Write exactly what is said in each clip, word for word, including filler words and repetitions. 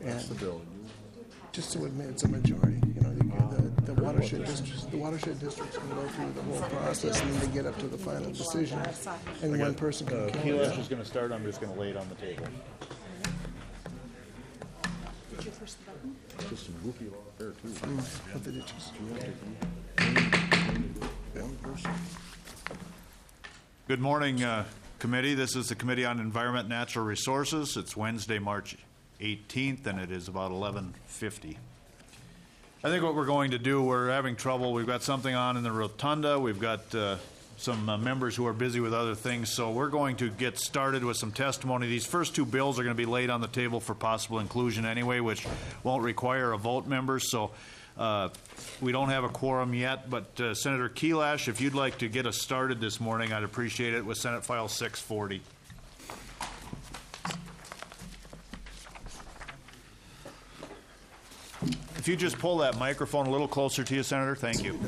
And the bill. Just to admit it's a majority, you know, the, the, the watershed districts, the watershed districts can go through the whole process and then they get up to the final decision, and one person can Uh, kill it. Keylash is going to start. I'm just going to lay it on the table. Did you push the button? Just some goofy there too. Mm, what did it just- Good morning, uh, committee. This is the Committee on Environment and Natural Resources. It's Wednesday, March eighteenth, and it is about eleven fifty. I think what we're going to do, we're having trouble. We've got something on in the rotunda. We've got uh, some uh, members who are busy with other things, so we're going to get started with some testimony. These first two bills are going to be laid on the table for possible inclusion anyway, which won't require a vote, members. So uh, we don't have a quorum yet, but uh, Senator Keylash, if you'd like to get us started this morning, I'd appreciate it with Senate File six forty. If you just pull that microphone a little closer to you, Senator, thank you.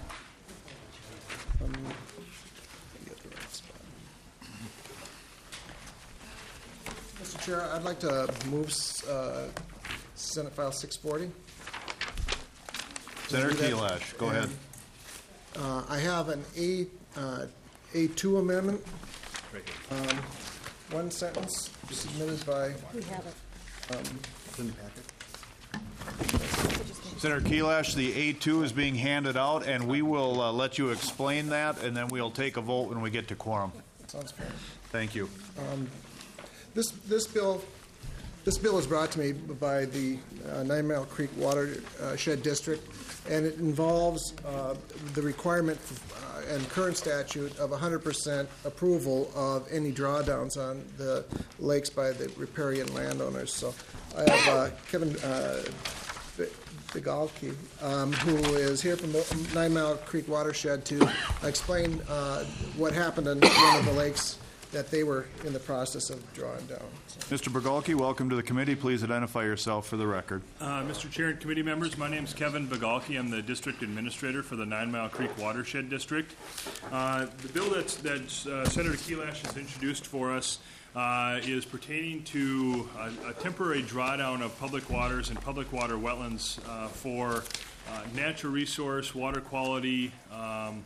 Mister Chair, I'd like to move uh, Senate File six forty. Senator Keylash, go ahead. Uh, I have an A, uh, A two amendment. Um, one sentence submitted by. We have it. Um, Senator Keylash, the A two is being handed out, and we will uh, let you explain that, and then we'll take a vote when we get to quorum. Sounds fair. Thank you. Um, this this bill this bill is brought to me by the uh, Nine Mile Creek Watershed District, and it involves uh, the requirement for, uh, and current statute of one hundred percent approval of any drawdowns on the lakes by the riparian landowners. So I have uh, Kevin uh, Begalke, um, who is here from the Nine Mile Creek Watershed to explain uh, what happened on one of the lakes that they were in the process of drawing down. So. Mister Begalke, welcome to the committee. Please identify yourself for the record. Uh, Mister Chair and committee members, my name is Kevin Begalke. I'm the district administrator for the Nine Mile Creek Watershed District. Uh, the bill that's, that uh, Senator Keylash has introduced for us uh, is pertaining to a, a temporary drawdown of public waters and public water wetlands uh, for uh, natural resource, water quality, um,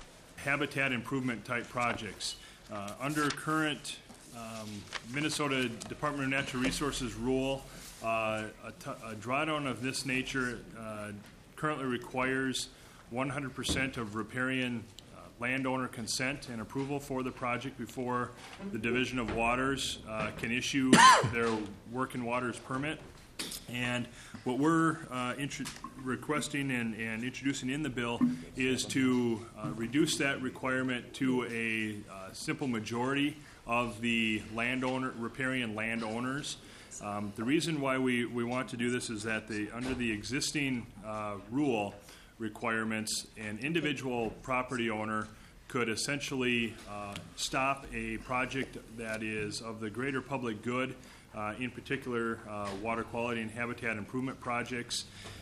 habitat improvement type projects. Uh, under current um, Minnesota Department of Natural Resources rule, uh, a, t- a drawdown of this nature uh, currently requires one hundred percent of riparian uh, landowner consent and approval for the project before the Division of Waters uh, can issue their work in waters permit. And what we're uh, intro- requesting and, and introducing in the bill is to uh, reduce that requirement to a uh, simple majority of the landowner, riparian landowners. Um, the reason why we, we want to do this is that the under the existing uh, rule requirements, an individual property owner could essentially uh, stop a project that is of the greater public good, Uh, in particular, uh, water quality and habitat improvement projects.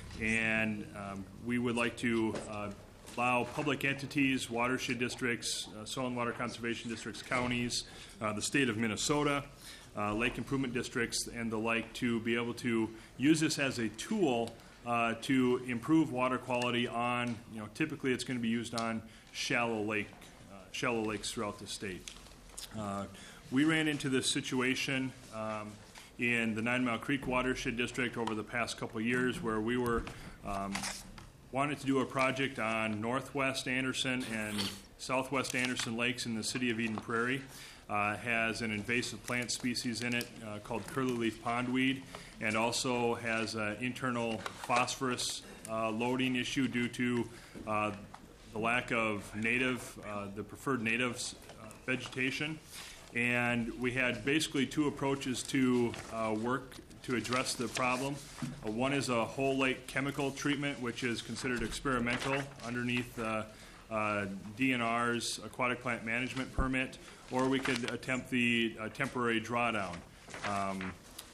And um, we would like to uh, allow public entities, watershed districts, uh, soil and water conservation districts, counties, uh, the state of Minnesota, uh, lake improvement districts, and the like to be able to use this as a tool uh, to improve water quality on, you know, typically it's going to be used on shallow lake, uh, shallow lakes throughout the state. Uh, We ran into this situation um, in the Nine Mile Creek Watershed District over the past couple of years where we were um, wanting to do a project on Northwest Anderson and Southwest Anderson Lakes in the city of Eden Prairie. Uh, has an invasive plant species in it uh, called curly-leaf pondweed, and also has an internal phosphorus uh, loading issue due to uh, the lack of native, uh, the preferred native uh, vegetation. And we had basically two approaches to uh, work to address the problem. Uh, one is a whole lake chemical treatment, which is considered experimental underneath uh, uh, D N R's aquatic plant management permit, or we could attempt the uh, temporary drawdown. Um,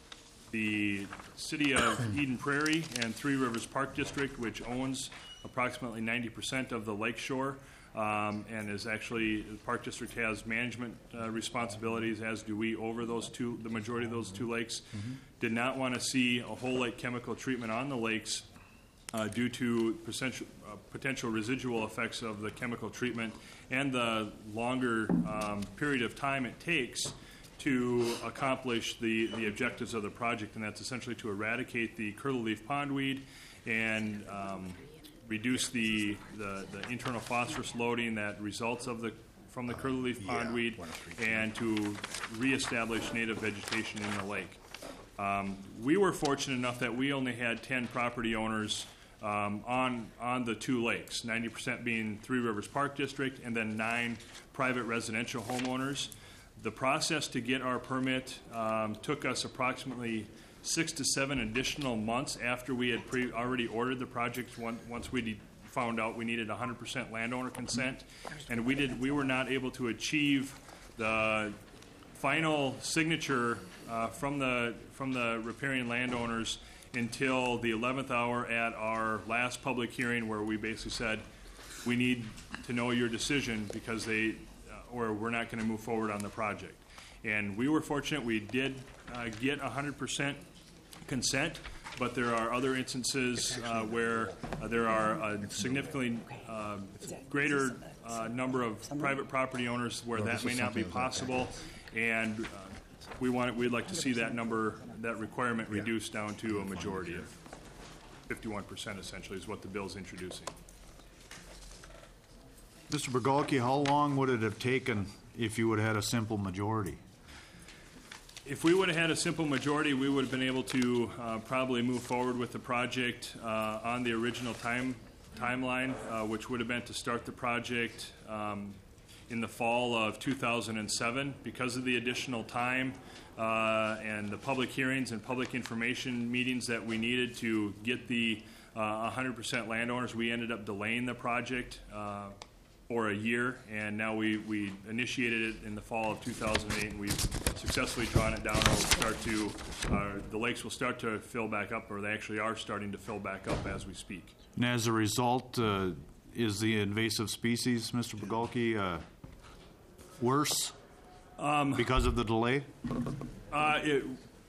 the city of Eden Prairie and Three Rivers Park District, which owns approximately ninety percent of the lakeshore, um, and is actually, the Park District has management uh, responsibilities, as do we, over those two, the majority of those two lakes. Mm-hmm. Did not want to see a whole lake chemical treatment on the lakes uh, due to potential, uh, potential residual effects of the chemical treatment and the longer um, period of time it takes to accomplish the, the objectives of the project, and that's essentially to eradicate the curly-leaf pondweed and um, reduce the, the, the internal phosphorus loading that results of the from the curly-leaf pondweed, and to reestablish native vegetation in the lake. Um, we were fortunate enough that we only had ten property owners um, on on the two lakes, ninety percent being Three Rivers Park District, and then nine private residential homeowners. The process to get our permit um, took us approximately six to seven additional months after we had pre- already ordered the project. One, once we found out we needed one hundred percent landowner consent, and we did. We were not able to achieve the final signature uh, from the from the riparian landowners until the eleventh hour at our last public hearing, where we basically said we need to know your decision because they. Or we're not going to move forward on the project. And we were fortunate we did uh, get one hundred percent consent, but there are other instances uh, where uh, there are a significantly uh, greater uh, number of private property owners where that may not be possible, and uh, we want we'd like to see that number, that requirement reduced down to a majority of fifty-one percent essentially is what the bill's introducing. Mister Bogalki, how long would it have taken if you would have had a simple majority? If we would have had a simple majority, we would have been able to uh, probably move forward with the project uh, on the original time timeline, uh, which would have been to start the project um, in the fall of two thousand seven. Because of the additional time uh, and the public hearings and public information meetings that we needed to get the uh, one hundred percent landowners, we ended up delaying the project uh, for a year, and now we, we initiated it in the fall of two thousand eight, and we've successfully drawn it down, and we'll start to, uh, the lakes will start to fill back up, or they actually are starting to fill back up as we speak. And as a result, uh, is the invasive species, Mister Bogalki, uh, worse um, because of the delay? Uh, it,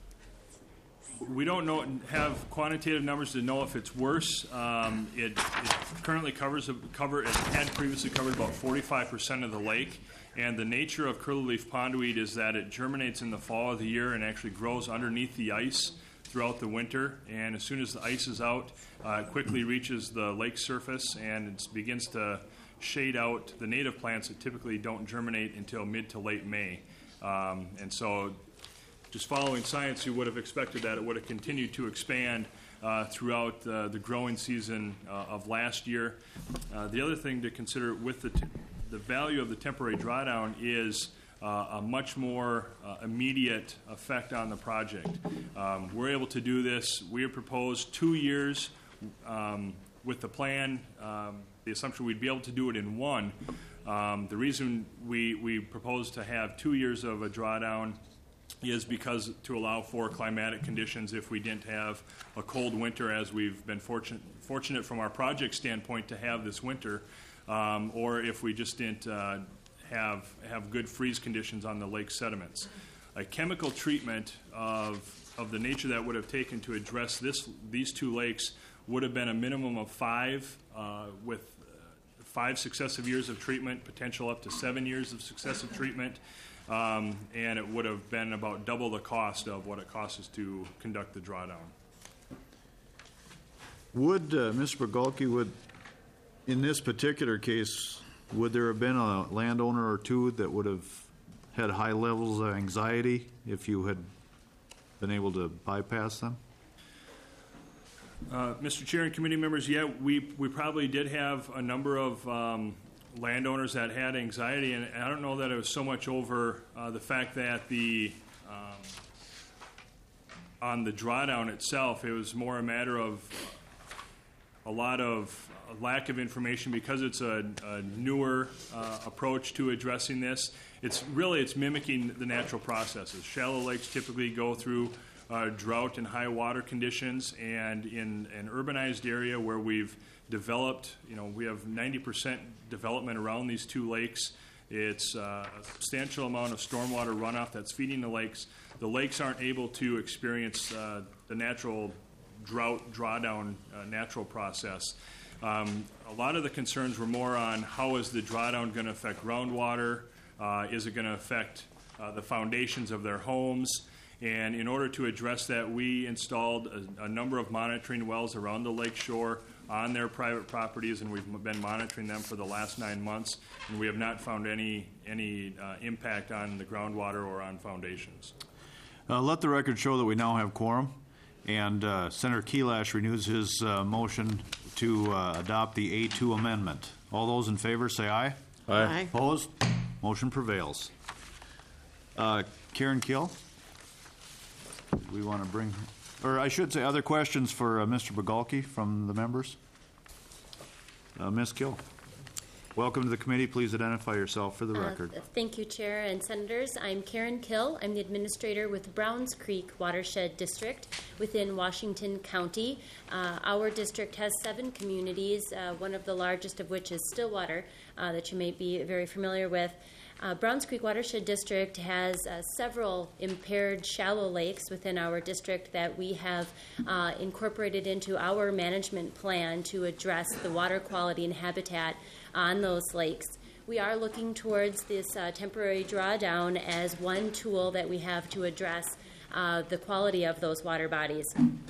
we don't know have quantitative numbers to know if it's worse. Um, it, it currently covers a, cover. It had previously covered about forty-five percent of the lake, and the nature of curly-leaf pondweed is that it germinates in the fall of the year and actually grows underneath the ice throughout the winter. And as soon as the ice is out, uh, it quickly reaches the lake surface and it begins to shade out the native plants that typically don't germinate until mid to late May. Um, and so. Just following science, you would have expected that it would have continued to expand uh, throughout uh, the growing season uh, of last year. Uh, the other thing to consider with the, t- the value of the temporary drawdown is uh, a much more uh, immediate effect on the project. Um, we're able to do this. We have proposed two years um, with the plan, um, the assumption we'd be able to do it in one. Um, the reason we, we propose to have two years of a drawdown is because to allow for climatic conditions if we didn't have a cold winter, as we've been fortunate fortunate from our project standpoint to have this winter, um, or if we just didn't uh, have have good freeze conditions on the lake sediments. A chemical treatment of of the nature that would have taken to address this these two lakes would have been a minimum of five uh, with uh, five successive years of treatment, potential up to seven years of successive treatment. Um, and it would have been about double the cost of what it costs us to conduct the drawdown. Would, uh, Mister Bogalki, would, in this particular case, would there have been a landowner or two that would have had high levels of anxiety if you had been able to bypass them? Uh, Mister Chair and committee members, yeah, we, we probably did have a number of um, landowners that had anxiety, and I don't know that it was so much over uh, the fact that the um, on the drawdown itself, it was more a matter of a lot of lack of information because it's a, a newer uh, approach to addressing this. It's really it's mimicking the natural processes. Shallow lakes typically go through uh, drought and high water conditions, and in an urbanized area where we've developed, you know, we have ninety percent development around these two lakes. It's uh, a substantial amount of stormwater runoff that's feeding the lakes. The lakes aren't able to experience uh, the natural drought drawdown uh, natural process. Um, a lot of the concerns were more on how is the drawdown going to affect groundwater, uh, is it going to affect uh, the foundations of their homes, and in order to address that, we installed a, a number of monitoring wells around the lake shore on their private properties, and we've been monitoring them for the last nine months, and we have not found any, any uh, impact on the groundwater or on foundations. Uh, let the record show that we now have quorum, and uh, Senator Kelash renews his uh, motion to uh, adopt the A two amendment. All those in favor say aye. Aye. Opposed? Motion prevails. Uh, Karen Kill, we want to bring, or I should say, other questions for uh, Mister Bogalki from the members? Uh, Miz Kill. Welcome to the committee. Please identify yourself for the record. Uh, thank you, Chair and Senators. I'm Karen Kill. I'm the administrator with Browns Creek Watershed District within Washington County. Uh, our district has seven communities, uh, one of the largest of which is Stillwater, uh, that you may be very familiar with. Uh, Browns Creek Watershed District has uh, several impaired shallow lakes within our district that we have uh, incorporated into our management plan to address the water quality and habitat on those lakes. We are looking towards this uh, temporary drawdown as one tool that we have to address uh, the quality of those water bodies.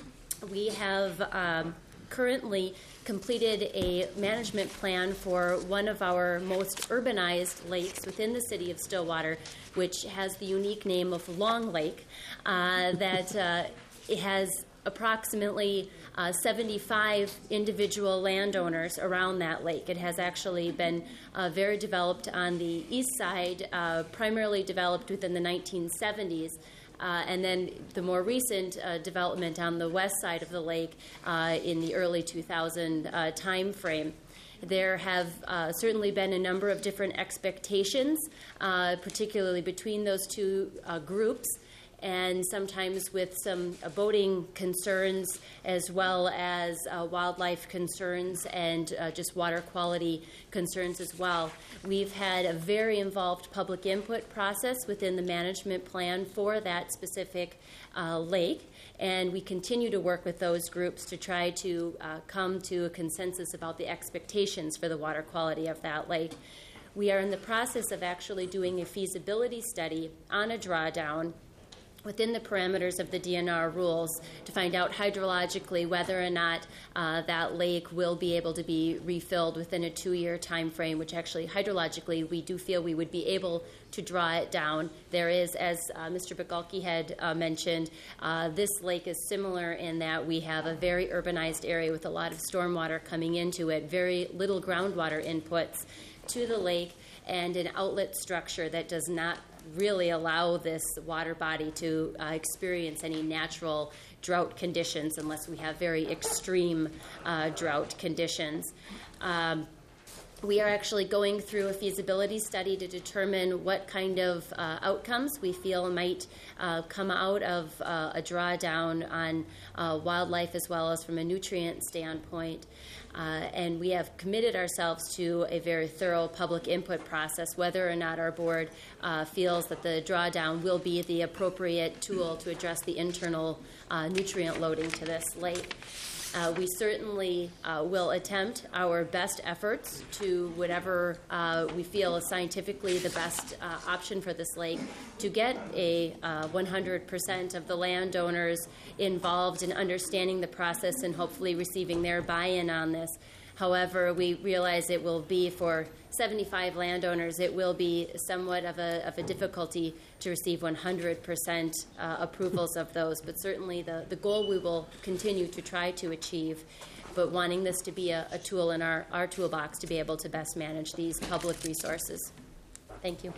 We have um, currently completed a management plan for one of our most urbanized lakes within the city of Stillwater, which has the unique name of Long Lake, uh, that uh, it has approximately uh, seventy-five individual landowners around that lake. It has actually been uh, very developed on the east side, uh, primarily developed within the nineteen seventies. Uh, and then the more recent uh, development on the west side of the lake uh, in the early two thousand uh, time frame. There have uh, certainly been a number of different expectations, uh, particularly between those two uh, groups, and sometimes with some uh, boating concerns as well as uh, wildlife concerns and uh, just water quality concerns as well. We've had a very involved public input process within the management plan for that specific uh, lake, and we continue to work with those groups to try to uh, come to a consensus about the expectations for the water quality of that lake. We are in the process of actually doing a feasibility study on a drawdown within the parameters of the D N R rules to find out hydrologically whether or not uh, that lake will be able to be refilled within a two-year time frame, which actually hydrologically we do feel we would be able to draw it down. There is, as uh, Mister Bogalki had uh, mentioned, uh, this lake is similar in that we have a very urbanized area with a lot of stormwater coming into it, very little groundwater inputs to the lake, and an outlet structure that does not really allow this water body to uh, experience any natural drought conditions unless we have very extreme uh, drought conditions. Um, we are actually going through a feasibility study to determine what kind of uh, outcomes we feel might uh, come out of uh, a drawdown on uh, wildlife as well as from a nutrient standpoint. Uh, and we have committed ourselves to a very thorough public input process, whether or not our board uh, feels that the drawdown will be the appropriate tool to address the internal uh, nutrient loading to this lake. Uh, we certainly uh, will attempt our best efforts to whatever uh, we feel is scientifically the best uh, option for this lake to get a uh, one hundred percent of the landowners involved in understanding the process and hopefully receiving their buy-in on this. However, we realize it will be for seventy-five landowners, it will be somewhat of a, of a difficulty to receive one hundred percent uh, approvals of those, but certainly the, the goal we will continue to try to achieve, but wanting this to be a, a tool in our, our toolbox to be able to best manage these public resources. Thank you.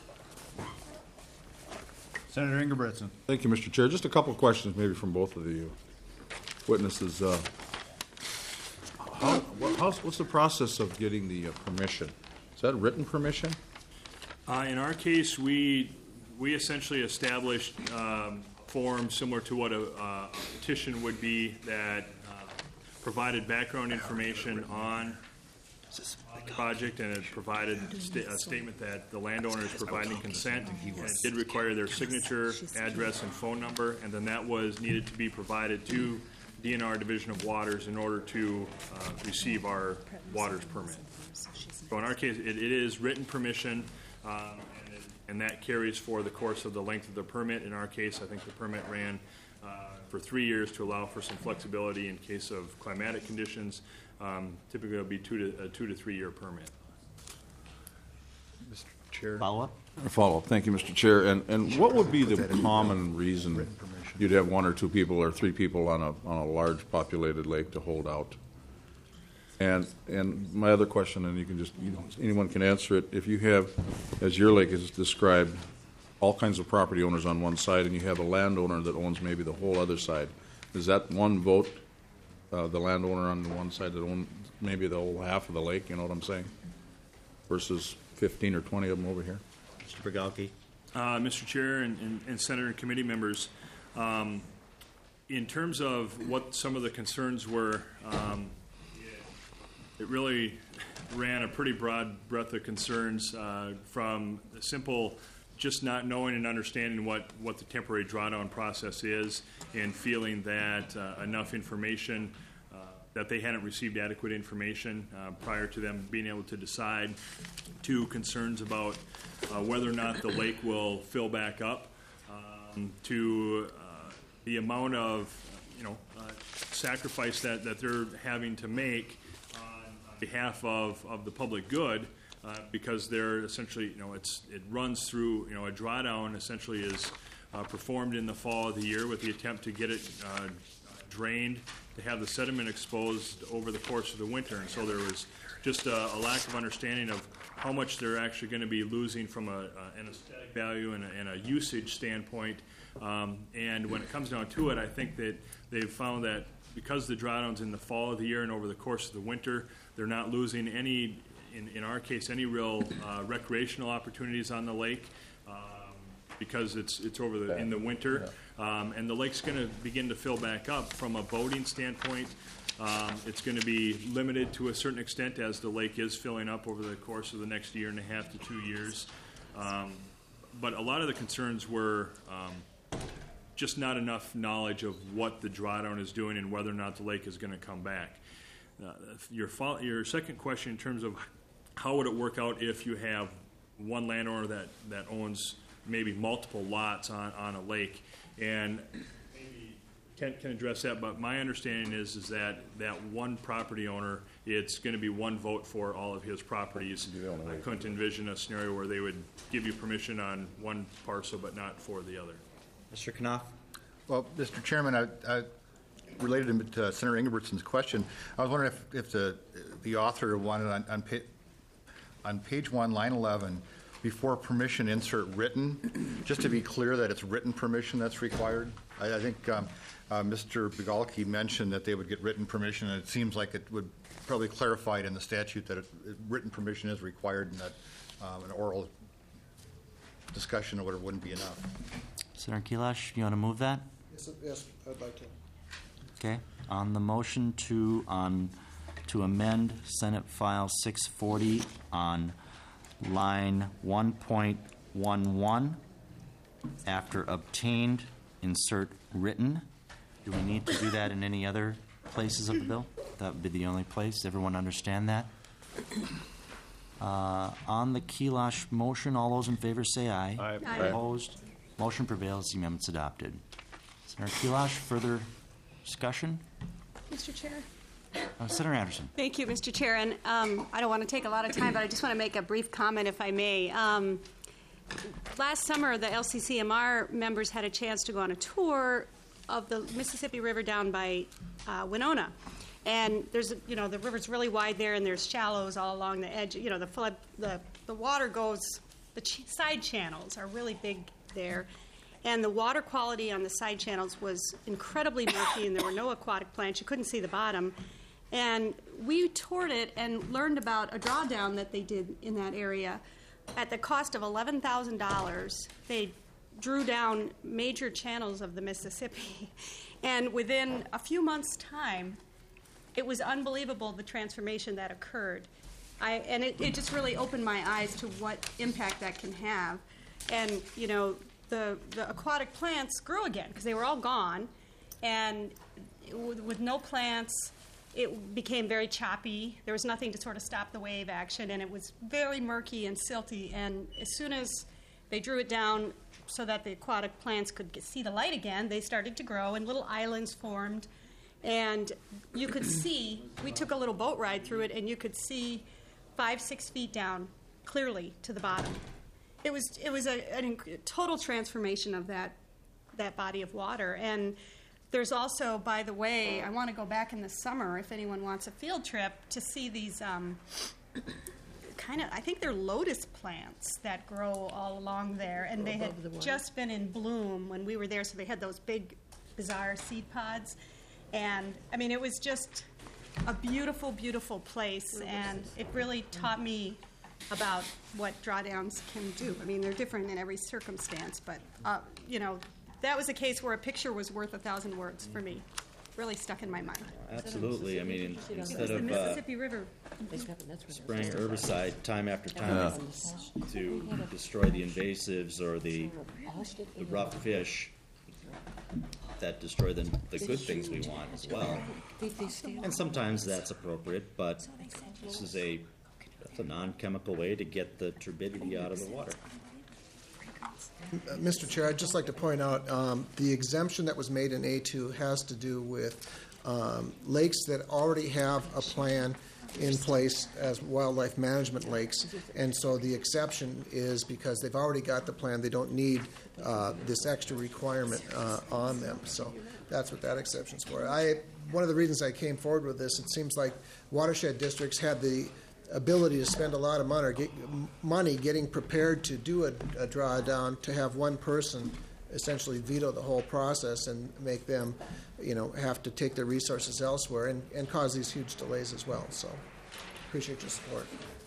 Senator Ingebretson. Thank you, Mister Chair. Just a couple of questions maybe from both of the witnesses. Uh, how, what, how's, what's the process of getting the uh, permission? Is that written permission? Uh, in our case, we we essentially established um, form similar to what a uh, petition would be that uh, provided background information on the project, and it provided sta- a statement that the landowner is providing consent, and it did require their signature, address, and phone number, and then that was needed to be provided to D N R Division of Waters in order to uh, receive our waters permit. So in our case, it, it is written permission, um, and, it, and that carries for the course of the length of the permit. In our case, I think the permit ran uh, for three years to allow for some flexibility in case of climatic conditions. Um, typically, it'll be two to a two to three year permit. Mister Chair. Follow-up? A follow-up. Thank you, Mister Chair. And, and what would be the common reason you'd have one or two people or three people on a, on a large populated lake to hold out? And, and my other question, and you can just, you know, anyone can answer it, if you have, as your lake is described, all kinds of property owners on one side, and you have a landowner that owns maybe the whole other side, is that one vote, uh, the landowner on the one side that owns maybe the whole half of the lake, you know what I'm saying? Versus fifteen or twenty of them over here? Mister Bogalki? Uh, Mister Chair and, and, and Senator and committee members, um, in terms of what some of the concerns were, um, it really ran a pretty broad breadth of concerns, uh, from the simple just not knowing and understanding what, what the temporary drawdown process is, and feeling that uh, enough information, uh, that they hadn't received adequate information uh, prior to them being able to decide, to concerns about uh, whether or not the lake will fill back up, um, to uh, the amount of you know uh, sacrifice that, that they're having to make on behalf of, of the public good. Uh, because they're essentially, you know, it's it runs through, you know, a drawdown essentially is uh, performed in the fall of the year with the attempt to get it uh, drained, to have the sediment exposed over the course of the winter. And so there was just a, a lack of understanding of how much they're actually going to be losing from a, a, an aesthetic value and a, and a usage standpoint. Um, and when it comes down to it, I think that they've found that because the drawdown's in the fall of the year and over the course of the winter, they're not losing any, in, in our case, any real uh, recreational opportunities on the lake, um, because it's it's over the in the winter, um, and the lake's going to begin to fill back up. From a boating standpoint, um, it's going to be limited to a certain extent as the lake is filling up over the course of the next year and a half to two years. Um, but a lot of the concerns were um, just not enough knowledge of what the drawdown is doing and whether or not the lake is going to come back. Uh, your fo- your second question in terms of how would it work out if you have one landowner that, that owns maybe multiple lots on, on a lake, and maybe Kent can address that, but my understanding is is that that one property owner, it's going to be one vote for all of his properties. I couldn't envision a scenario where they would give you permission on one parcel but not for the other. Mister Knopf? Well, Mister Chairman, I, I related to Senator Ingebrigtsen's question. I was wondering if, if the the author wanted on on, pa- on page one, line eleven, before permission, insert written, just to be clear that it's written permission that's required. I, I think um, uh, Mister Bogalki mentioned that they would get written permission, and it seems like it would probably clarify it in the statute that it, it, written permission is required, and that um, an oral discussion or whatever wouldn't be enough. Senator Kelash, you want to move that? Yes, yes, I'd like to. Okay. On the motion to on to amend Senate File six forty on line one point one one, after obtained, insert written. Do we need to do that in any other places of the bill? That would be the only place. Everyone understand that? Uh, on the Kelash motion, all those in favor say aye. Aye. Aye. Opposed? Motion prevails. The amendment's adopted. Senator Kelash, further discussion? Mister Chair. Uh, Senator Anderson. Thank you, Mister Chair. And um, I don't want to take a lot of time, but I just want to make a brief comment, if I may. Um, last summer, the L C C M R members had a chance to go on a tour of the Mississippi River down by uh, Winona. And there's, you know, the river's really wide there, and there's shallows all along the edge. You know, the flood, the, the water goes, the ch- side channels are really big there. And the water quality on the side channels was incredibly murky, and there were no aquatic plants. You couldn't see the bottom. And we toured it and learned about a drawdown that they did in that area. At the cost of eleven thousand dollars, they drew down major channels of the Mississippi. And within a few months' time, it was unbelievable the transformation that occurred. I, and it, it just really opened my eyes to what impact that can have. And, you know, the, the aquatic plants grew again because they were all gone. And with, with no plants, it became very choppy. There was nothing to sort of stop the wave action, and it was very murky and silty. And as soon as they drew it down so that the aquatic plants could get, see the light again, they started to grow, and little islands formed. And you could see, we took a little boat ride through it, and you could see five, six feet down clearly to the bottom. It was it was a, a total transformation of that that body of water. And there's also, by the way, I want to go back in the summer if anyone wants a field trip to see these um, kind of, I think they're lotus plants that grow all along there. And they had just been in bloom when we were there, so they had those big, bizarre seed pods. And, I mean, it was just a beautiful, beautiful place, and it really taught me about what drawdowns can do. I mean, they're different in every circumstance, but, uh, you know, that was a case where a picture was worth a thousand words for me. Really stuck in my mind. Absolutely. I mean, in- instead The of uh, Mississippi River. spraying herbicide time after time to destroy the invasives or the, the rough fish that destroy the, the good things we want as well. And sometimes that's appropriate, but this is a, that's a non-chemical way to get the turbidity out of the water. Uh, Mister Chair, I'd just like to point out, um, the exemption that was made in A two has to do with um, lakes that already have a plan in place as wildlife management lakes, and so the exception is because they've already got the plan, they don't need uh, this extra requirement uh, on them, so that's what that exception's for. I, one of the reasons I came forward with this, it seems like watershed districts had the ability to spend a lot of money, get, money getting prepared to do a, a drawdown, to have one person essentially veto the whole process and make them, you know, have to take their resources elsewhere and, and cause these huge delays as well. So, appreciate your support.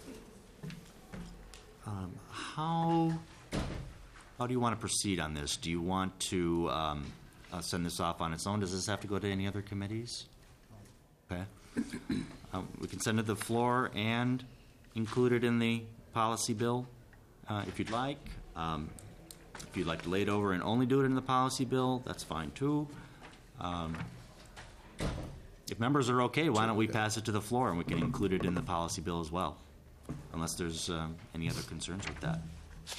Um, how, how do you want to proceed on this? Do you want to um, uh, send this off on its own? Does this have to go to any other committees? Okay. Um, we can send it to the floor and include it in the policy bill uh, if you'd like. Um, if you'd like to lay it over and only do it in the policy bill, that's fine too. Um, if members are okay, why don't we pass it to the floor and we can include it in the policy bill as well, unless there's um, any other concerns with that.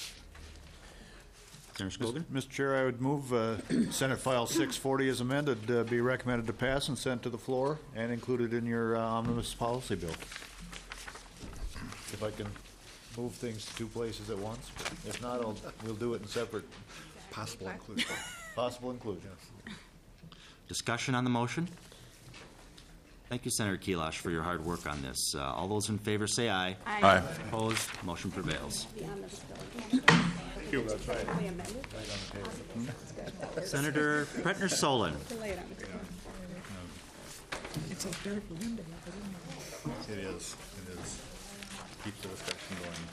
Senator Scogan? Mister Chair, I would move uh, Senate File six forty as amended uh, be recommended to pass and sent to the floor and included in your uh, omnibus policy bill. If I can move things to two places at once. If not, I'll, we'll do it in separate. Possible inclusion. Possible inclusion. Discussion on the motion? Thank you, Senator Kelash, for your hard work on this. Uh, all those in favor say aye. Aye. Opposed? Motion prevails. Senator Pretner Solon. It is, it is. Keep the discussion going.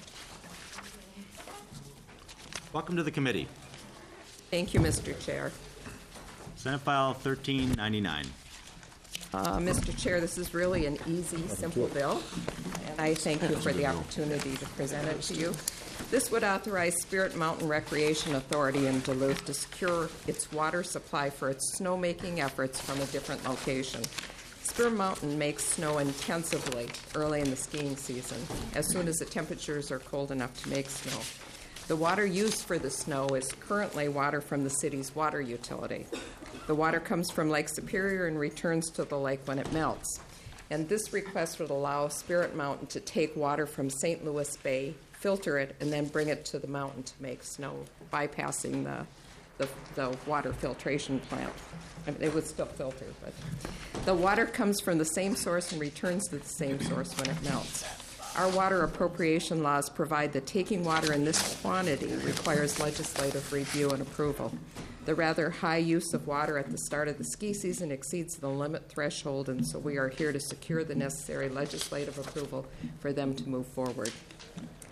Welcome to the committee. Thank you, Mister Chair. Senate File thirteen ninety-nine. Uh, Mister Chair, this is really an easy, simple bill, and I thank you for the opportunity to present it to you. This would authorize Spirit Mountain Recreation Authority in Duluth to secure its water supply for its snowmaking efforts from a different location. Spirit Mountain makes snow intensively early in the skiing season, as soon as the temperatures are cold enough to make snow. The water used for the snow is currently water from the city's water utility. The water comes from Lake Superior and returns to the lake when it melts. And this request would allow Spirit Mountain to take water from Saint Louis Bay, filter it, and then bring it to the mountain to make snow, bypassing the, the, the water filtration plant. I mean, it would still filter, but the water comes from the same source and returns to the same source when it melts. Our water appropriation laws provide that taking water in this quantity requires legislative review and approval. The rather high use of water at the start of the ski season exceeds the limit threshold, and so we are here to secure the necessary legislative approval for them to move forward.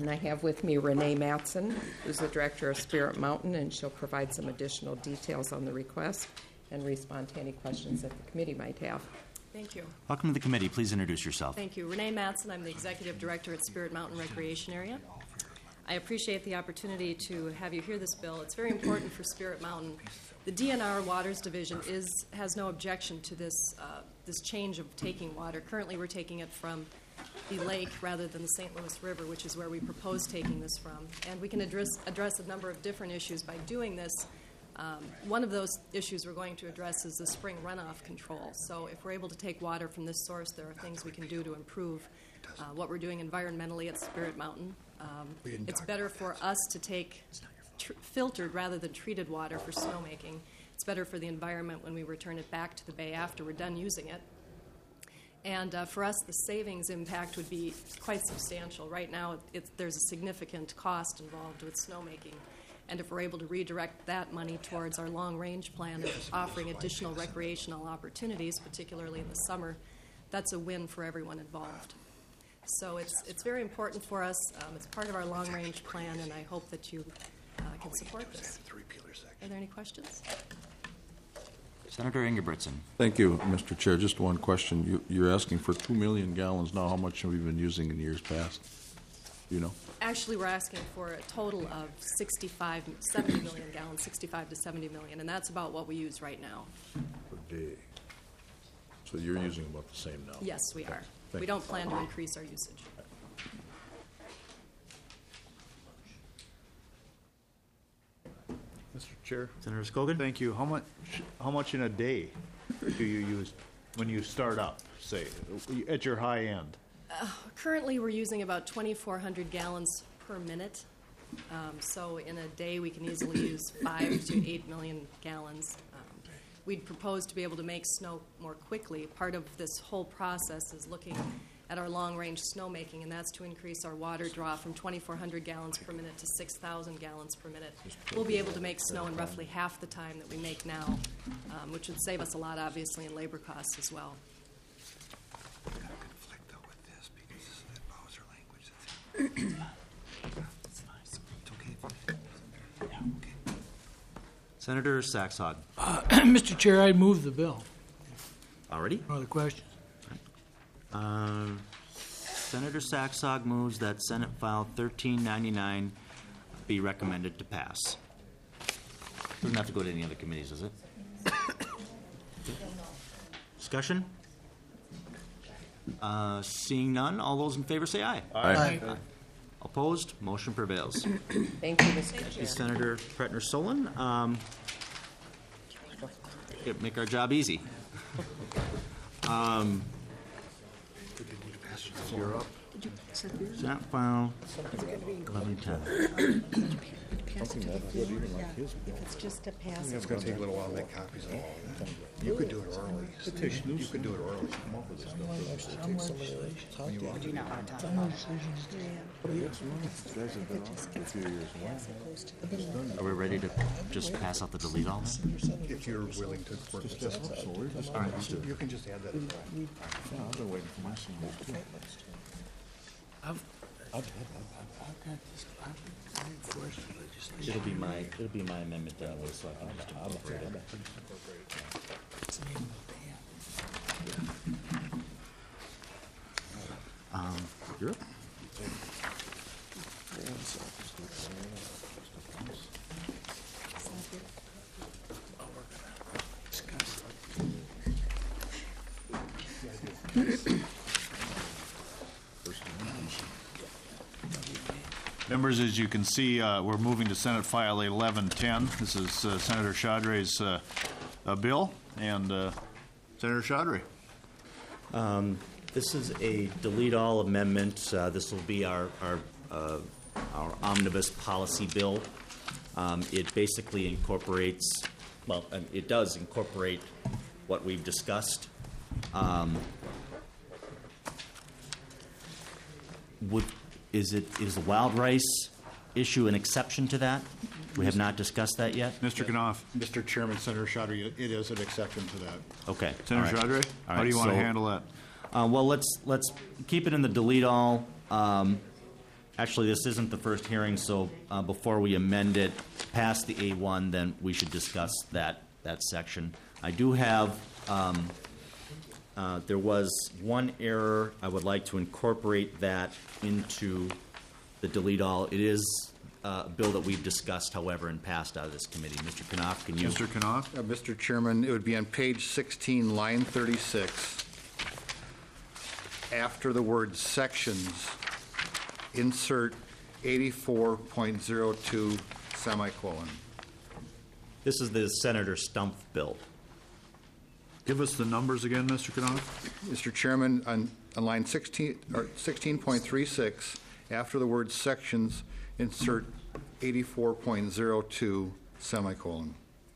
And I have with me Renee Matson, who's the director of Spirit Mountain, and she'll provide some additional details on the request and respond to any questions that the committee might have. Thank you. Welcome to the committee. Please introduce yourself. Thank you. Renee Matson. I'm the executive director at Spirit Mountain Recreation Area. I appreciate the opportunity to have you hear this bill. It's very important for Spirit Mountain. The D N R Waters Division is has no objection to this uh, this change of taking water. Currently, we're taking it from the lake rather than the Saint Louis River, which is where we propose taking this from. And we can address address a number of different issues by doing this. Um, one of those issues we're going to address is the spring runoff control. So if we're able to take water from this source, there are things we can do to improve uh, what we're doing environmentally at Spirit Mountain. Um, it's better for us to take tr- filtered rather than treated water for snowmaking. It's better for the environment when we return it back to the bay after we're done using it. And uh, for us, the savings impact would be quite substantial. Right now, it, there's a significant cost involved with snowmaking. And if we're able to redirect that money towards our long-range plan of offering additional recreational opportunities, particularly in the summer, that's a win for everyone involved. So it's it's very important for us. Um, it's part of our long-range plan, and I hope that you uh, can support this. Are there any questions? Senator Ingebrigtsen. Thank you, Mister Chair. Just one question. You, you're asking for two million gallons now. How much have we been using in years past? Do you know? Actually, we're asking for a total of sixty-five, seventy million gallons, sixty-five to seventy million, and that's about what we use right now. Per day. So you're using about the same now? Yes, we are. Thank We you. don't plan to increase our usage. Mister Chair? Senator Skogan. Thank you. How much, how much in a day do you use when you start up, say, at your high end? Currently, we're using about twenty-four hundred gallons per minute. Um, so in a day, we can easily use five to eight million gallons. Um, we'd propose to be able to make snow more quickly. Part of this whole process is looking at our long-range snowmaking, and that's to increase our water draw from twenty-four hundred gallons per minute to six thousand gallons per minute. We'll be able to make snow in roughly half the time that we make now, um, which would save us a lot, obviously, in labor costs as well. Senator Saxhog. Mister Chair, I move the bill. Already? No other questions? Uh, Senator Saxhog moves that Senate File thirteen ninety-nine be recommended to pass. Doesn't have to go to any other committees, does it? Discussion? Uh, seeing none, all those in favor say aye. Aye. Opposed? Motion prevails. Thank you, Mister Thank you, Chair. Senator Pretner-Solon. Um, yeah, make our job easy. Um, You're up. Senate File eleven ten. If it's just a pass. It's going to take a little while to make copies of all of that. You could do it orally. Petition, you could do it orally. Do you not want to talk about it? Are we ready to just pass out the delete all then? If you're willing to work with this. All right, let's do it. You can just add that. I've been waiting for my signature. I've, I've, I've, I've got this, I've been waiting for it. It'll be my, it'll be my amendment anyway, so I can just incorporate it. It's the name of the band. Um, you're up. Members, as you can see, uh, we're moving to Senate File eleven ten. This is uh, Senator Chaudhry's uh, uh, bill, and uh, Senator Chaudhry. Um, this is a delete all amendment. Uh, this will be our our, uh, our omnibus policy bill. Um, it basically incorporates, well, um, it does incorporate what we've discussed. Um, would is it is the wild rice issue an exception to that? We have not discussed that yet. Mister Knopf. Mister Chairman, Senator Chaudhry, it is an exception to that. Okay. Senator All right. Chaudhry, All how do right, you want to so- handle that? Uh, well, let's let's keep it in the delete all. Um, actually, this isn't the first hearing, so uh, before we amend it past the A one, then we should discuss that, that section. I do have, um, uh, there was one error. I would like to incorporate that into the delete all. It is uh, a bill that we've discussed, however, and passed out of this committee. Mister Knopf, can you? Mister Knopf? Uh, Mister Chairman, it would be on page sixteen, line thirty-six. After the word sections, insert eighty-four point oh two semicolon. This is the Senator Stumpf bill. Give us the numbers again, Mister Knopf. Mister Chairman, on, on line sixteen, or sixteen point three six, after the word sections, insert eighty-four point oh two semicolon.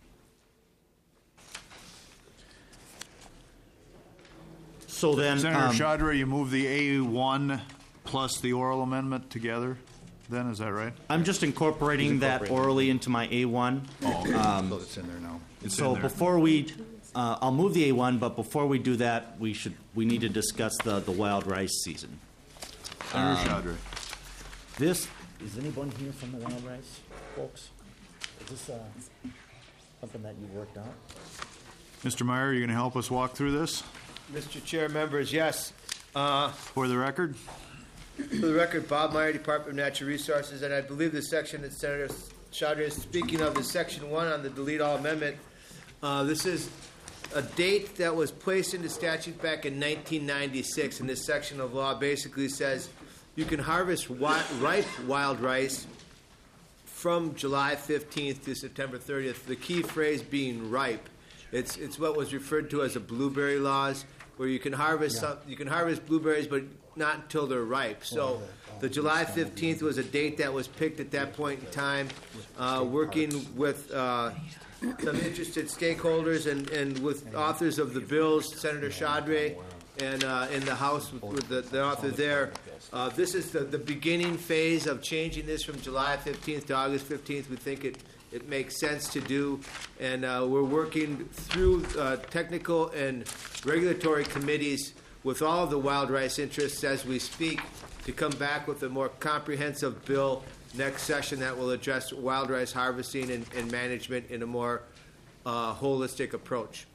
So then, Senator um, Chaudhry, you move the A one plus the oral amendment together, then, is that right? I'm just incorporating He's that incorporating. orally into my A one. Um, so it's in there now. It's So in there. before we, uh, I'll move the A one, but before we do that, we should, we need to discuss the, the wild rice season. Senator Chaudhry. This, is anyone here from the wild rice, folks? Is this, uh, something that you worked on? Mister Meyer, are you going to help us walk through this Mister Chair, members, yes. Uh, for the record? For the record, Bob Meyer, Department of Natural Resources, and I believe the section that Senator Chaudhry is speaking of is Section one on the delete all amendment. Uh, this is a date that was placed into statute back in nineteen ninety-six, and this section of law basically says you can harvest wi- ripe wild rice from July fifteenth to September thirtieth, the key phrase being ripe. It's, it's what was referred to as the blueberry laws, where you can harvest some, you can harvest blueberries, but not until they're ripe. So the July fifteenth was a date that was picked at that point in time, uh, working with uh, some interested stakeholders and, and with authors of the bills, Senator Chaudhry, and uh, in the House with, with the, the author there. Uh, this is the, the beginning phase of changing this from July fifteenth to August fifteenth. We think it It makes sense to do, and uh, we're working through uh, technical and regulatory committees with all of the wild rice interests as we speak to come back with a more comprehensive bill next session that will address wild rice harvesting and, and management in a more uh, holistic approach.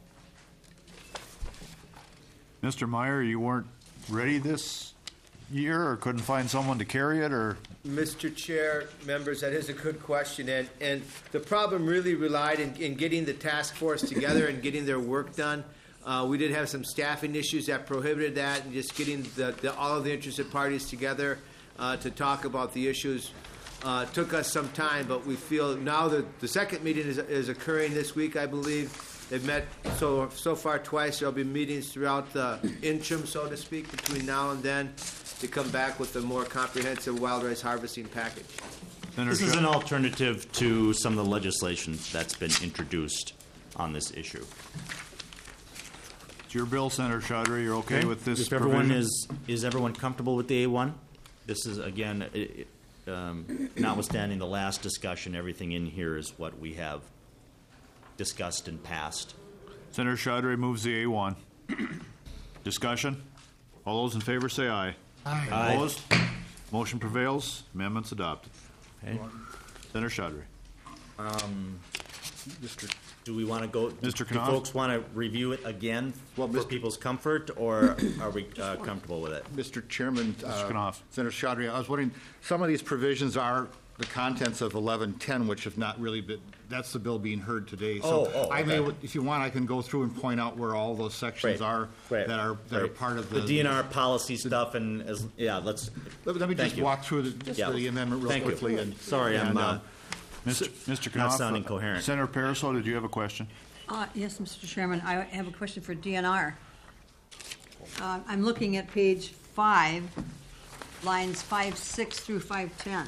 Mister Meyer, you weren't ready this year or couldn't find someone to carry it, or? Mister Chair, members, that is a good question, and, and the problem really relied in, in getting the task force together and getting their work done. Uh, we did have some staffing issues that prohibited that, and just getting the, the, all of the interested parties together uh, to talk about the issues uh, took us some time, but we feel now that the second meeting is, is occurring this week, I believe. They've met so, so far twice. There'll be meetings throughout the interim, so to speak, between now and then, to come back with a more comprehensive wild rice harvesting package. Senator This is an Chaudhry. alternative to some of the legislation that's been introduced on this issue. It's your bill, Senator Chaudhry. You're okay with this If everyone provision? is, is everyone comfortable with the A one? This is, again, i- i- um, notwithstanding the last discussion, everything in here is what we have discussed and passed. Senator Chaudhry moves the A one. Discussion? All those in favor say aye. Aye. Opposed? Motion prevails. Amendment's adopted. Okay. Senator Chaudhry. Um, Do we want to go, Mister do Knopf? folks want to review it again for people's comfort, or are we uh, comfortable with it? Mister Chairman, uh, Knopf. Senator Chaudhry, I was wondering, some of these provisions are the contents of eleven ten, which have not really been, that's the bill being heard today. Oh, So oh, I may, okay. if you want, I can go through and point out where all those sections Great. are Great. that are, that are Great. part of the. The D N R policy stuff and, as yeah, let's, Let let me thank just you. walk through the, just Yeah. the amendment real Thank you. quickly. and Sorry, I'm, and, uh, Mister Mister not Knopf. sounding coherent. Senator Paraso, did you have a question? Uh, Yes, Mister Chairman, I have a question for D N R. Uh, I'm looking at page five, lines five six through five ten.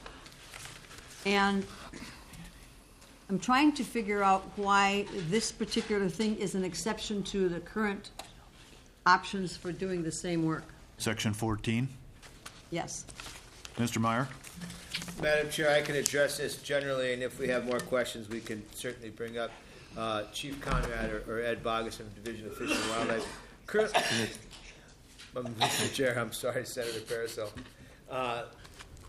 And I'm trying to figure out why this particular thing is an exception to the current options for doing the same work. Section fourteen. Yes. Mister Meyer? Madam Chair, I can address this generally, and if we have more questions, we can certainly bring up uh, Chief Conrad or, or Ed Bogus from the Division of Fish and Wildlife. Current, um, Mister Chair, I'm sorry, Senator Paraso. Uh,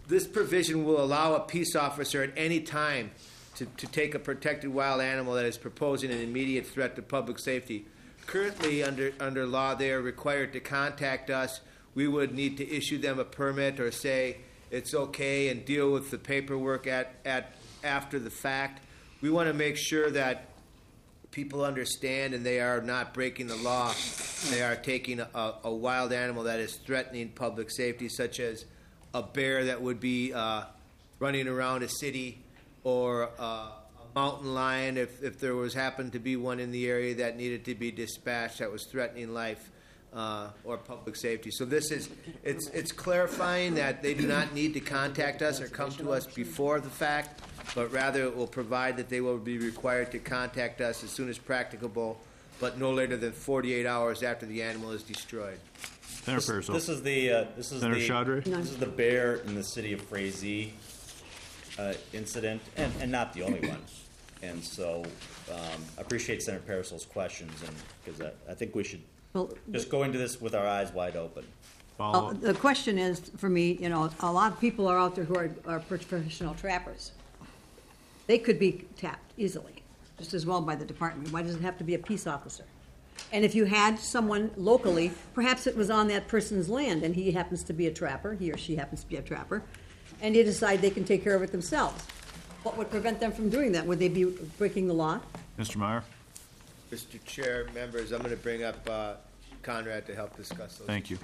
this provision will allow a peace officer at any time to, to take a protected wild animal that is proposing an immediate threat to public safety. Currently, under, under law, they are required to contact us. We would need to issue them a permit or say it's okay and deal with the paperwork at, at after the fact. We want to make sure that people understand and they are not breaking the law. They are taking a, a wild animal that is threatening public safety, such as a bear that would be uh, running around a city, or uh, a mountain lion if, if there was happened to be one in the area that needed to be dispatched that was threatening life uh, or public safety. So this is, it's, it's clarifying that they do not need to contact us or come to us before the fact, but rather it will provide that they will be required to contact us as soon as practicable, but no later than forty-eight hours after the animal is destroyed. Senator Pearsall. This is the, uh, this is Senator the, Chaudhry? this is the bear in the city of Frazee uh, incident, and, and not the only one. And so, um, I appreciate Senator Pearsall's questions, and, because I, I think we should Well, just go into this with our eyes wide open. Uh, The question is, for me, you know, a lot of people are out there who are, are professional trappers. They could be tapped easily, just as well by the department. Why does it have to be a peace officer? And if you had someone locally, perhaps it was on that person's land, and he happens to be a trapper, he or she happens to be a trapper, and they decide they can take care of it themselves. What would prevent them from doing that? Would they be breaking the law? Mister Meyer? Mister Chair, members, I'm going to bring up uh, Conrad to help discuss those. Thank you.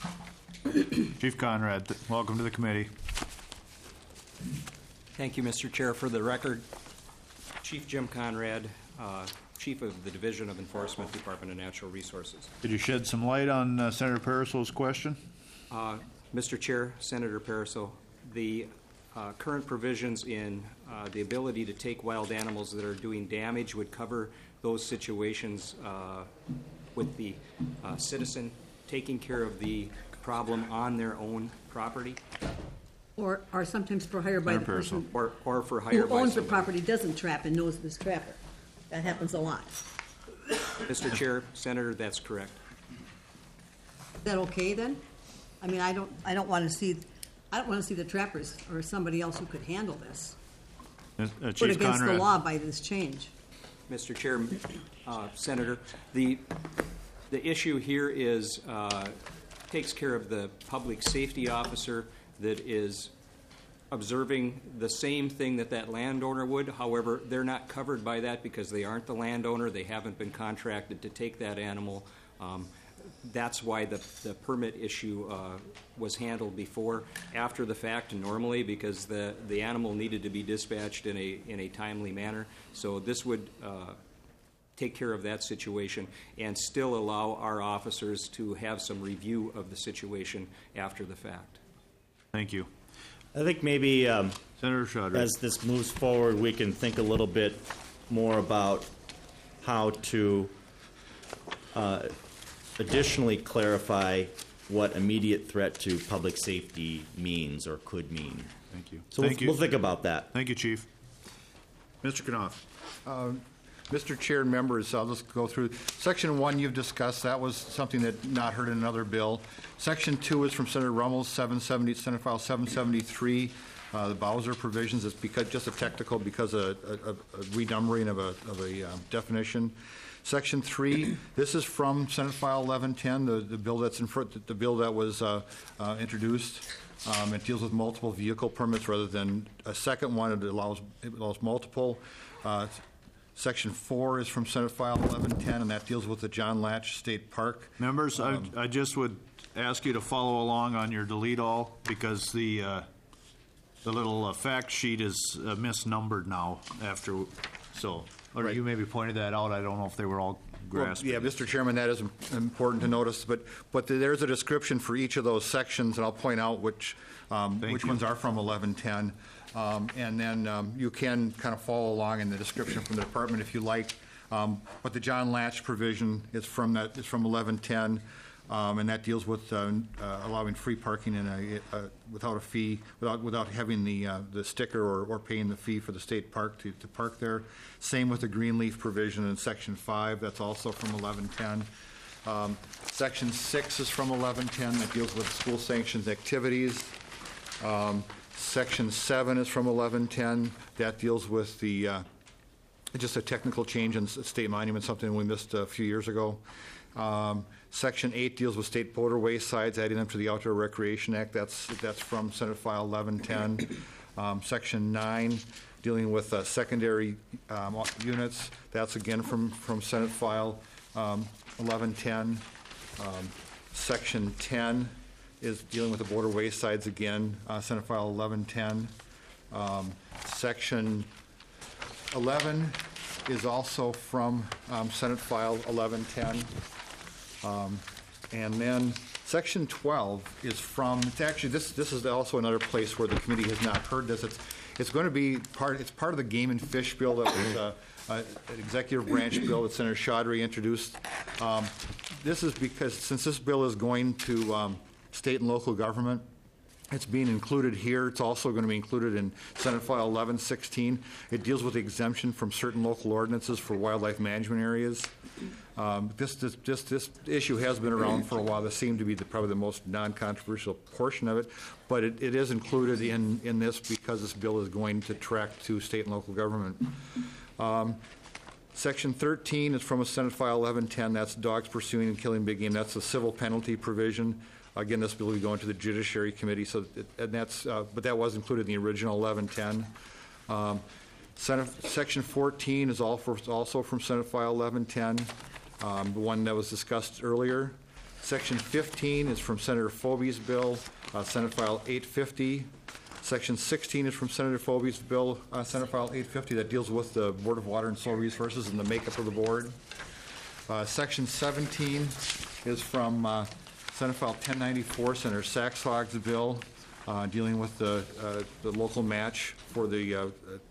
Chief Conrad, th- welcome to the committee. Thank you, Mister Chair. For the record, Chief Jim Conrad, uh, Chief of the Division of Enforcement, Department of Natural Resources. Could you shed some light on uh, Senator Pearsall's question? Uh, Mister Chair, Senator Pearsall, the uh, current provisions in uh, the ability to take wild animals that are doing damage would cover those situations uh, with the uh, citizen taking care of the problem on their own property. Or are sometimes for hire by the Senator person Or, or for hire who by owns the somebody. property, doesn't trap, and knows this trapper. That happens a lot. Mister Chair, Senator, that's correct. Is that okay, then? I mean, I don't, I don't want to see, I don't want to see the trappers or somebody else who could handle this Uh, uh, put Chief against the Conrad. law by this change. Mister Chair, uh, Senator, the, the issue here is, uh, takes care of the public safety officer that is observing the same thing that that landowner would. However, they're not covered by that because they aren't the landowner. They haven't been contracted to take that animal. Um, That's why the, the permit issue uh, was handled before, after the fact normally, because the, the animal needed to be dispatched in a, in a timely manner. So this would uh, take care of that situation and still allow our officers to have some review of the situation after the fact. Thank you. I think maybe um, Senator Chaudhry. as this moves forward, we can think a little bit more about how to uh, additionally clarify what immediate threat to public safety means or could mean. Thank you. So Thank we'll, you. we'll think about that. Thank you, Chief. Mister Knopf. Uh, Mister Chair and members, I'll just go through. Section one you've discussed. That was something that not heard in another bill. Section two is from Senator Rummels, seven seventy, Senate File seven seventy-three. Uh, the Bowser provisions is because just a technical because a, a, a renumbering of a, of a um, definition. Section three, this is from Senate File eleven ten, the, the bill that's in front, the bill that was uh, uh, introduced. Um, it deals with multiple vehicle permits rather than a second one. It allows, it allows multiple. Uh, Section four is from Senate File eleven ten, and that deals with the John Latch State Park. Members, Um, I, I just would ask you to follow along on your delete all, because the, uh, the little uh, fact sheet is uh, misnumbered now after, so, or Right. you maybe pointed that out. I don't know if they were all Well, grasped. yeah, Mister Chairman, that is im- important to notice, but, but there's a description for each of those sections, and I'll point out which, um, Thank which you. ones are from eleven ten. Um, and then um, you can kind of follow along in the description from the department if you like. Um, but the John Latch provision is from that, is from eleven ten, um, and that deals with uh, uh, allowing free parking in a, uh, without a fee, without, without having the, uh, the sticker or, or paying the fee for the state park to, to park there. Same with the Greenleaf provision in section five, that's also from eleven ten. Um, section six is from eleven ten, that deals with school sanctions activities. Um, Section seven is from eleven ten. That deals with the, uh, just a technical change in s- state monument, something we missed a few years ago. Um, Section eight deals with state waterway sites, adding them to the Outdoor Recreation Act. That's, that's from Senate File eleven ten. Um, Section nine, dealing with uh, secondary um, units. That's again from, from Senate File um, eleven ten. Um, Section ten is dealing with the border waysides again, uh, Senate File eleven ten. Um, Section eleven is also from um, Senate File eleven ten. Um, and then Section twelve is from, it's actually, this, this is also another place where the committee has not heard this. It's, it's going to be part, it's part of the Game and Fish bill that was uh, uh, an executive branch bill that Senator Chaudhry introduced. Um, this is because, since this bill is going to um, state and local government, it's being included here. It's also going to be included in Senate File eleven sixteen. It deals with the exemption from certain local ordinances for wildlife management areas. Um, this, this, this, this issue has been around for a while. This seemed to be the, probably the most non-controversial portion of it, but it, it is included in, in this because this bill is going to track to state and local government. Um, Section thirteen is from a Senate File eleven ten. That's dogs pursuing and killing big game. That's a civil penalty provision. Again, this bill will be going to the Judiciary Committee, so it, and that's, uh, but that was included in the original eleven ten. Um, Senate, Section fourteen is all for, also from Senate File eleven ten, um, the one that was discussed earlier. Section fifteen is from Senator Foby's bill, uh, Senate File eight fifty. Section sixteen is from Senator Foby's bill, uh, Senate File eight fifty, that deals with the Board of Water and Soil Resources and the makeup of the board. Uh, Section seventeen is from uh, Senate File ten ninety-four, Senator Saxhog's bill, uh, dealing with the, uh, the local match for the uh, uh,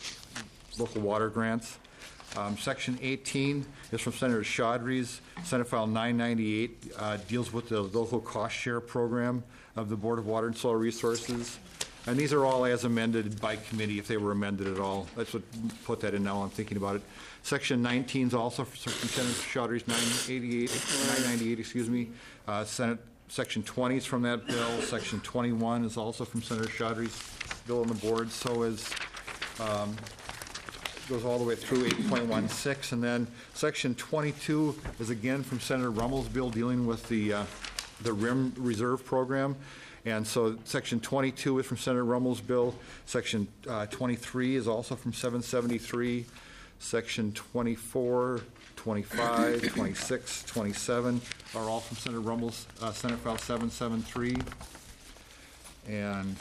local water grants. Um, Section eighteen is from Senator Chaudhry's. Senate File nine ninety-eight uh, deals with the local cost share program of the Board of Water and Soil Resources. And these are all as amended by committee, if they were amended at all. That's what put that in now. I'm thinking about it. Section nineteen is also from Senator Chaudhry's nine eighty-eight, nine ninety-eight, excuse me. Uh, Senate Section twenty is from that bill. Section twenty-one is also from Senator Chaudhry's bill on the board. So is um, goes all the way through eight point one six, and then Section twenty-two is again from Senator Rummel's bill dealing with the uh, the R I M Reserve Program. And so Section twenty-two is from Senator Rummel's bill. Section uh, twenty-three is also from seven seventy-three. Section twenty-four, twenty-five, twenty-six, twenty-seven are all from Senator Rummel's uh, Senate File seven seventy-three. And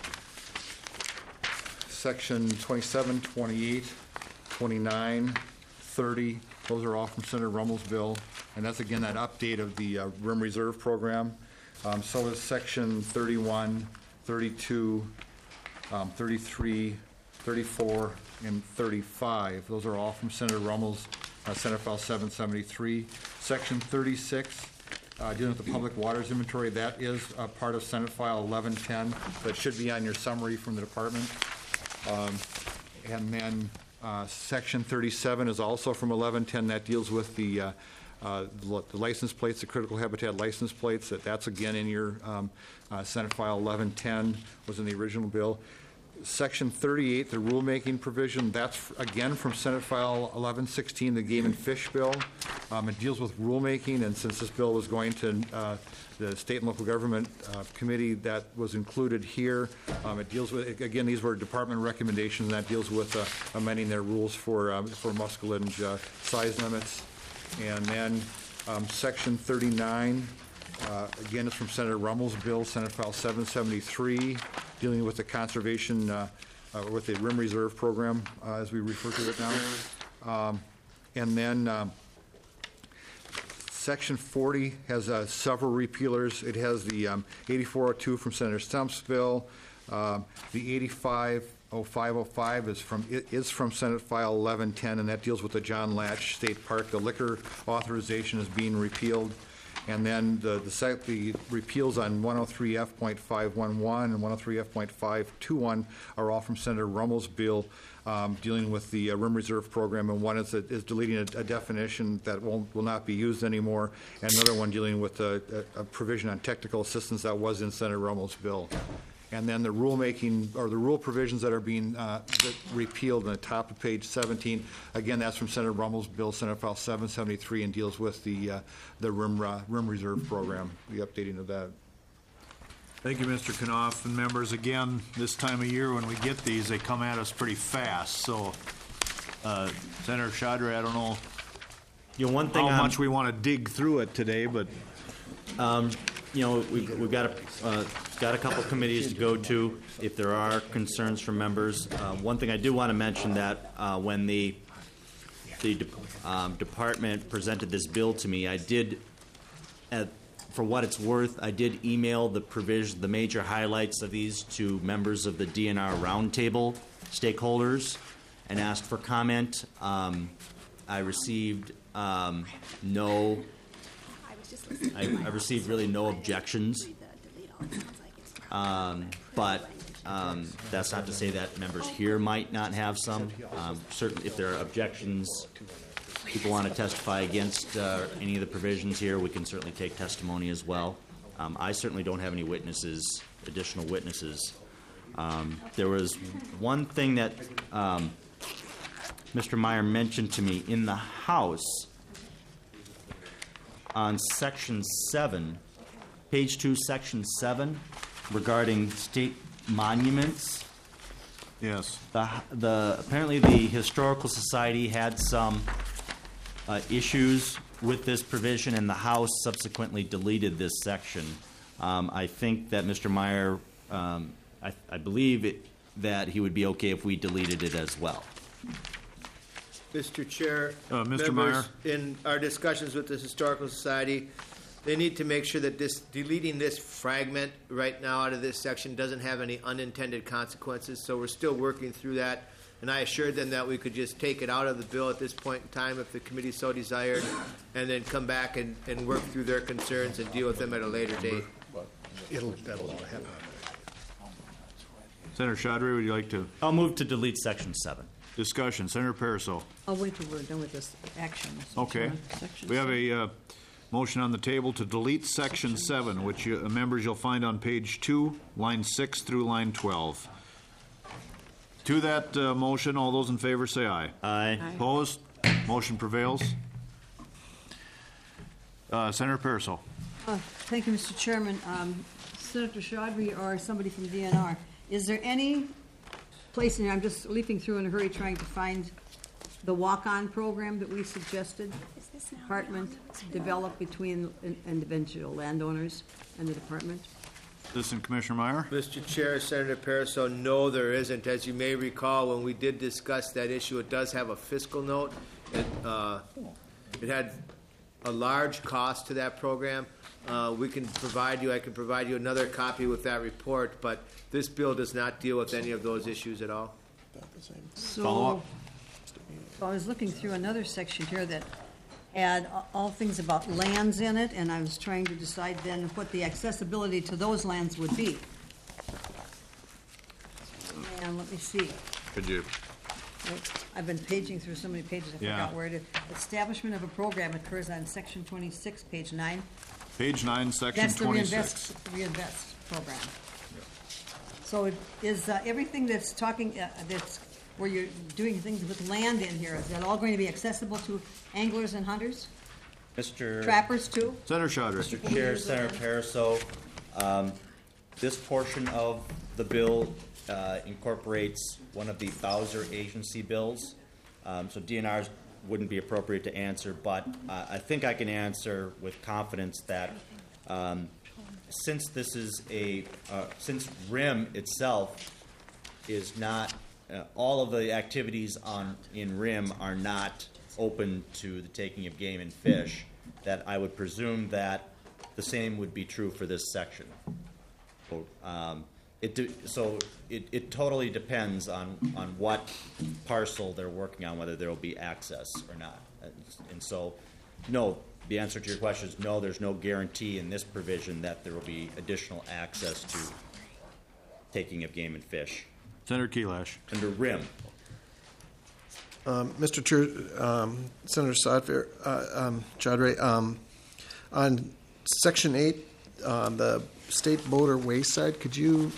Section twenty-seven, twenty-eight, twenty-nine, thirty, those are all from Senator Rummel's bill. And that's, again, that update of the uh, R I M Reserve Program. Um, so is Section thirty-one, thirty-two, um, thirty-three, thirty-four, and thirty-five. Those are all from Senator Rummel's uh, Senate File seven seventy-three. Section thirty-six, uh, dealing with the public waters inventory, that is uh, part of Senate File eleven ten. That should be on your summary from the department. Um, and then uh, Section thirty-seven is also from eleven ten. That deals with the uh, Uh, the the license plates, the critical habitat license plates, that that's again in your um, uh, Senate File eleven ten, was in the original bill. Section thirty-eight, the rulemaking provision, that's f- again from Senate File eleven sixteen, the Game and Fish bill. Um, it deals with rulemaking, and since this bill was going to uh, the State and Local Government uh, Committee, that was included here. Um, it deals with, again, these were department recommendations, and that deals with uh, amending their rules for um, for muskellunge uh, size limits. And then um, Section thirty-nine, uh, again, is from Senator Rummel's bill, Senate File seven seventy-three, dealing with the conservation, uh, uh, with the R I M Reserve Program, uh, as we refer to it now. Um, and then um, Section forty has uh, several repealers. It has the um, eighty-four oh two from Senator Stump's bill. Um, the eighty-five oh five oh five is from is from Senate File eleven ten, and that deals with the John Latch State Park. The liquor authorization is being repealed. And then the the, sec, the repeals on one oh three F point five one one and one oh three F point five two one are all from Senator Rummel's bill, um, dealing with the uh, R I M Reserve Program, and one is, a, is deleting a, a definition that will will not be used anymore, and another one dealing with a, a, a provision on technical assistance that was in Senator Rummel's bill. And then the rulemaking, or the rule provisions that are being uh, that repealed on the top of page seventeen. Again, that's from Senator Rummel's bill, Senate File seven seventy-three, and deals with the, uh, the room, uh, room reserve program, the updating of that. Thank you, Mister Knopf. And members, again, this time of year when we get these, they come at us pretty fast. So, uh, Senator Chaudry, I don't know You know, one thing how I'm- much we want to dig through it today, but Um, you know, we've, we've got a, uh, got a couple committees to go to if there are concerns from members. Uh, one thing I do want to mention that, uh, when the, the, de- um, department presented this bill to me, I did, at, for what it's worth, I did email the provision, the major highlights of these to members of the D N R roundtable stakeholders and asked for comment. Um, I received, um, no I, I received really no objections, um, but um, that's not to say that members here might not have some. Um, certainly, if there are objections, people want to testify against uh, any of the provisions here, we can certainly take testimony as well. Um, I certainly don't have any witnesses, additional witnesses. Um, there was one thing that um, Mister Meyer mentioned to me in the House. On section seven, page two, section seven, regarding state monuments. Yes. The, the, apparently the Historical Society had some uh, issues with this provision, and the House subsequently deleted this section. Um, I think that Mister Meyer, um, I, I believe it, that he would be okay if we deleted it as well. Mister Chair, Uh, Mister members, in our discussions with the Historical Society, they need to make sure that this, deleting this fragment right now out of this section doesn't have any unintended consequences, so we're still working through that. And I assured them that we could just take it out of the bill at this point in time if the committee so desired, and then come back and, and work through their concerns and deal with them at a later date. It'll, that'll all happen. Senator Chaudry, would you like to? I'll move to delete section seven. Discussion. Senator Pariseau. I'll wait till we're done with this action. Mister Okay. Chairman. Section We have seven. a uh, motion on the table to delete section seven, which you, uh, members you'll find on page two, line six through line twelve. To that uh, motion, all those in favor say aye. Aye. Aye. Opposed? Motion prevails. Uh, Senator Pariseau. Uh, Thank you, Mister Chairman. Um, Senator Chaudry or somebody from D N R, is there any place in here, I'm just leafing through in a hurry trying to find the walk-on program that we suggested, department develop between in- individual landowners and the department? Assistant Commissioner Meyer. Mister Chair, Senator Pariseau, no, there isn't. As you may recall, when we did discuss that issue, it does have a fiscal note. It, uh, it had a large cost to that program. Uh, we can provide you, I can provide you another copy with that report, but this bill does not deal with any of those issues at all. So, Follow up. so I was looking through another section here that had a- all things about lands in it, and I was trying to decide then what the accessibility to those lands would be. And let me see. Could you? I've been paging through so many pages, I Yeah. forgot where it is. Establishment of a program occurs on section twenty-six, page nine. Page nine, section That's the twenty-six. reinvest, reinvest program. So it is, uh, everything that's talking, uh, that's, where you're doing things with land in here, is that all going to be accessible to anglers and hunters? Mister Trappers too? Senator Chaudry. Mister Chair, Senator Pariseau, um, this portion of the bill uh, incorporates one of the Bowser agency bills. Um, so D N Rs wouldn't be appropriate to answer, but uh, I think I can answer with confidence that um, since this is a, uh, since R I M itself is not, uh, all of the activities on, in R I M are not open to the taking of game and fish, that I would presume that the same would be true for this section. So, um, it de- so it, it totally depends on, on what parcel they're working on, whether there will be access or not. And, and so, no, the answer to your question is no, there's no guarantee in this provision that there will be additional access to taking of game and fish. Senator Kelash. Under R I M. Um, Mister Chair, um, Senator Sodfair, uh, um, Chaudry, um, on section eight, on the state boater wayside, could you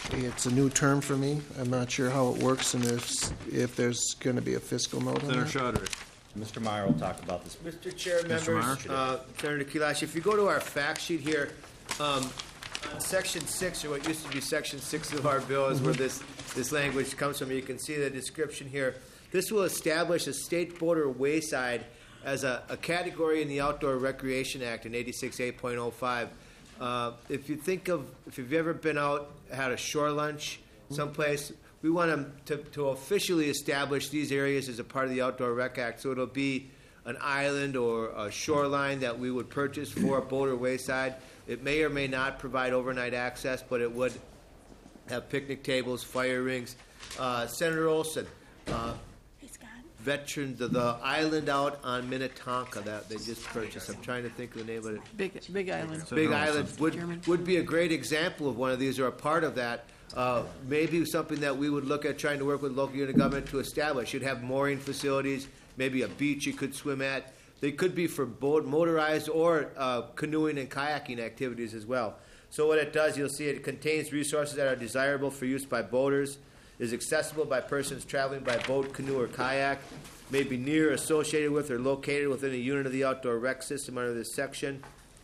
it's a new term for me. I'm not sure how it works and if, if there's going to be a fiscal note on Senator that. Chaudhry. Mister Meyer will talk about this. Mister Chair, Mister members, uh, Senator Kilash, if you go to our fact sheet here, um, on section six, or what used to be section six of our bill, is where this, this language comes from. You can see the description here. This will establish a state border wayside as a, a category in the Outdoor Recreation Act in eighty-six eight point oh five. Uh, if you think of, if you've ever been out, had a shore lunch someplace, we want to, to officially establish these areas as a part of the Outdoor Rec Act. So it'll be an island or a shoreline that we would purchase for a boater wayside. It may or may not provide overnight access, but it would have picnic tables, fire rings. Uh, Senator Olson, uh, veterans of the island out on Minnetonka that they just purchased. I'm trying to think of the name of it. Big, Big Island. Big Island would, would be a great example of one of these or a part of that. Uh, maybe something that we would look at trying to work with local unit government to establish. You'd have mooring facilities, maybe a beach you could swim at. They could be for boat, motorized or uh, canoeing and kayaking activities as well. So what it does, you'll see it contains resources that are desirable for use by boaters, is accessible by persons traveling by boat, canoe, or kayak, may be near, associated with, or located within a unit of the outdoor rec system under this section.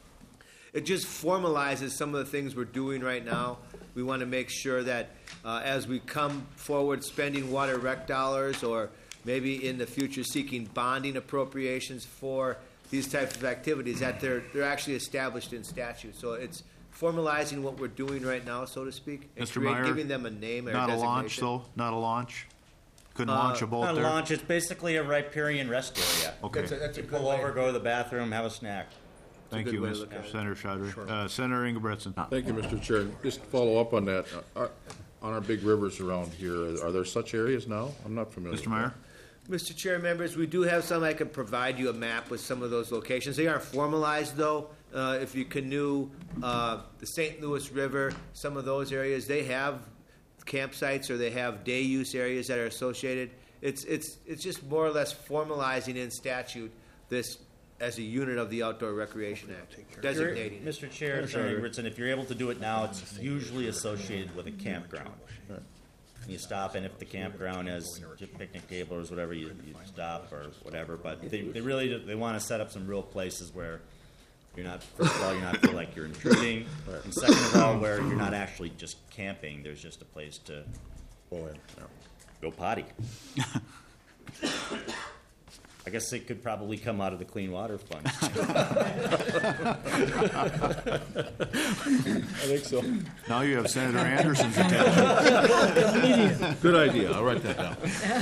It just formalizes some of the things we're doing right now. We want to make sure that uh, as we come forward spending water rec dollars, or maybe in the future seeking bonding appropriations for these types of activities, that they're they're actually established in statute. So it's formalizing what we're doing right now, so to speak, and Mister create- Meyer, giving them a name or a Not a designation. launch, though? Not a launch? Couldn't Uh, launch a boat Not a there? launch, it's basically a riparian rest area. Okay. That's a, that's a You good pull way. over, go to the bathroom, have a snack. Thank good you, way to Miz- look at it. Senator Chaudhry. Uh, Senator Ingebretson. Thank you, Mister Chair. Just to follow up on that, uh, on our big rivers around here, are there such areas now? I'm not familiar. Mister with Meyer? Mister Chair, members, we do have some. I can provide you a map with some of those locations. They aren't formalized, though. Uh, if you canoe uh, the Saint Louis River, some of those areas, they have campsites or they have day use areas that are associated. It's it's it's just more or less formalizing in statute this as a unit of the Outdoor Recreation Act, designating it. Mister Chair, Senator Ingebrigtsen, if you're able to do it now, it's usually associated with a campground. You stop, and if the campground has a picnic table or whatever, you, you stop or whatever. But they, they really they want to set up some real places where you're not. First of all, you're not feel like you're intruding, and second of all, where you're not actually just camping. There's just a place to go potty. I guess it could probably come out of the Clean Water Fund. I think so. Now you have Senator Anderson's attention. Good idea. I'll write that down.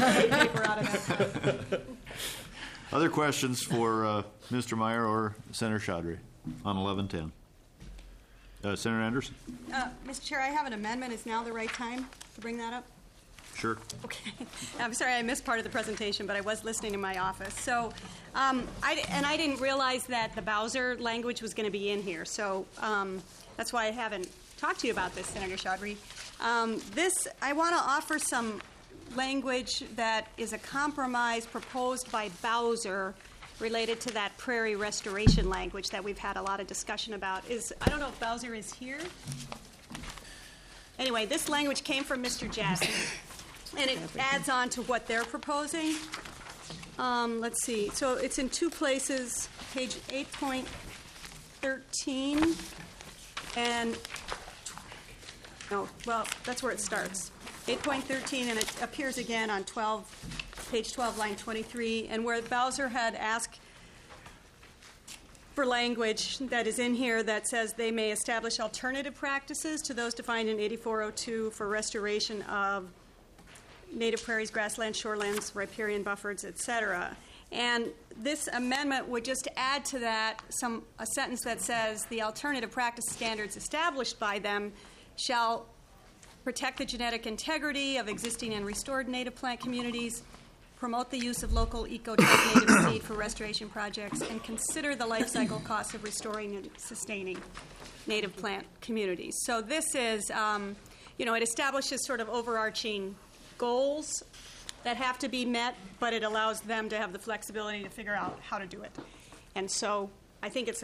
Other questions for uh, Mister Meyer or Senator Chaudhry on eleven ten? Uh, Senator Anderson? Uh, Mister Chair, I have an amendment. Is now the right time to bring that up? Sure. Okay. I'm sorry I missed part of the presentation, but I was listening in my office. So, um, I, and I didn't realize that the Bowser language was going to be in here. So um, that's why I haven't talked to you about this, Senator Chaudhry. Um, this, I want to offer some language that is a compromise proposed by Bowser related to that prairie restoration language that we've had a lot of discussion about. Is I don't know if Bowser is here. Anyway, this language came from Mister Jassy. And it adds on to what they're proposing. Um, let's see. So it's in two places, page eight point thirteen, and no, well, that's where it starts. eight point thirteen, and it appears again on twelve, page twelve, line twenty-three, and where Bowser had asked for language that is in here that says they may establish alternative practices to those defined in eighty-four oh two for restoration of native prairies, grasslands, shorelands, riparian buffers, et cetera. And this amendment would just add to that some a sentence that says the alternative practice standards established by them shall protect the genetic integrity of existing and restored native plant communities, promote the use of local eco-type native seed for restoration projects, and consider the life cycle costs of restoring and sustaining native plant communities. So this is, um, you know, it establishes sort of overarching goals that have to be met, but it allows them to have the flexibility to figure out how to do it. And so I think it's a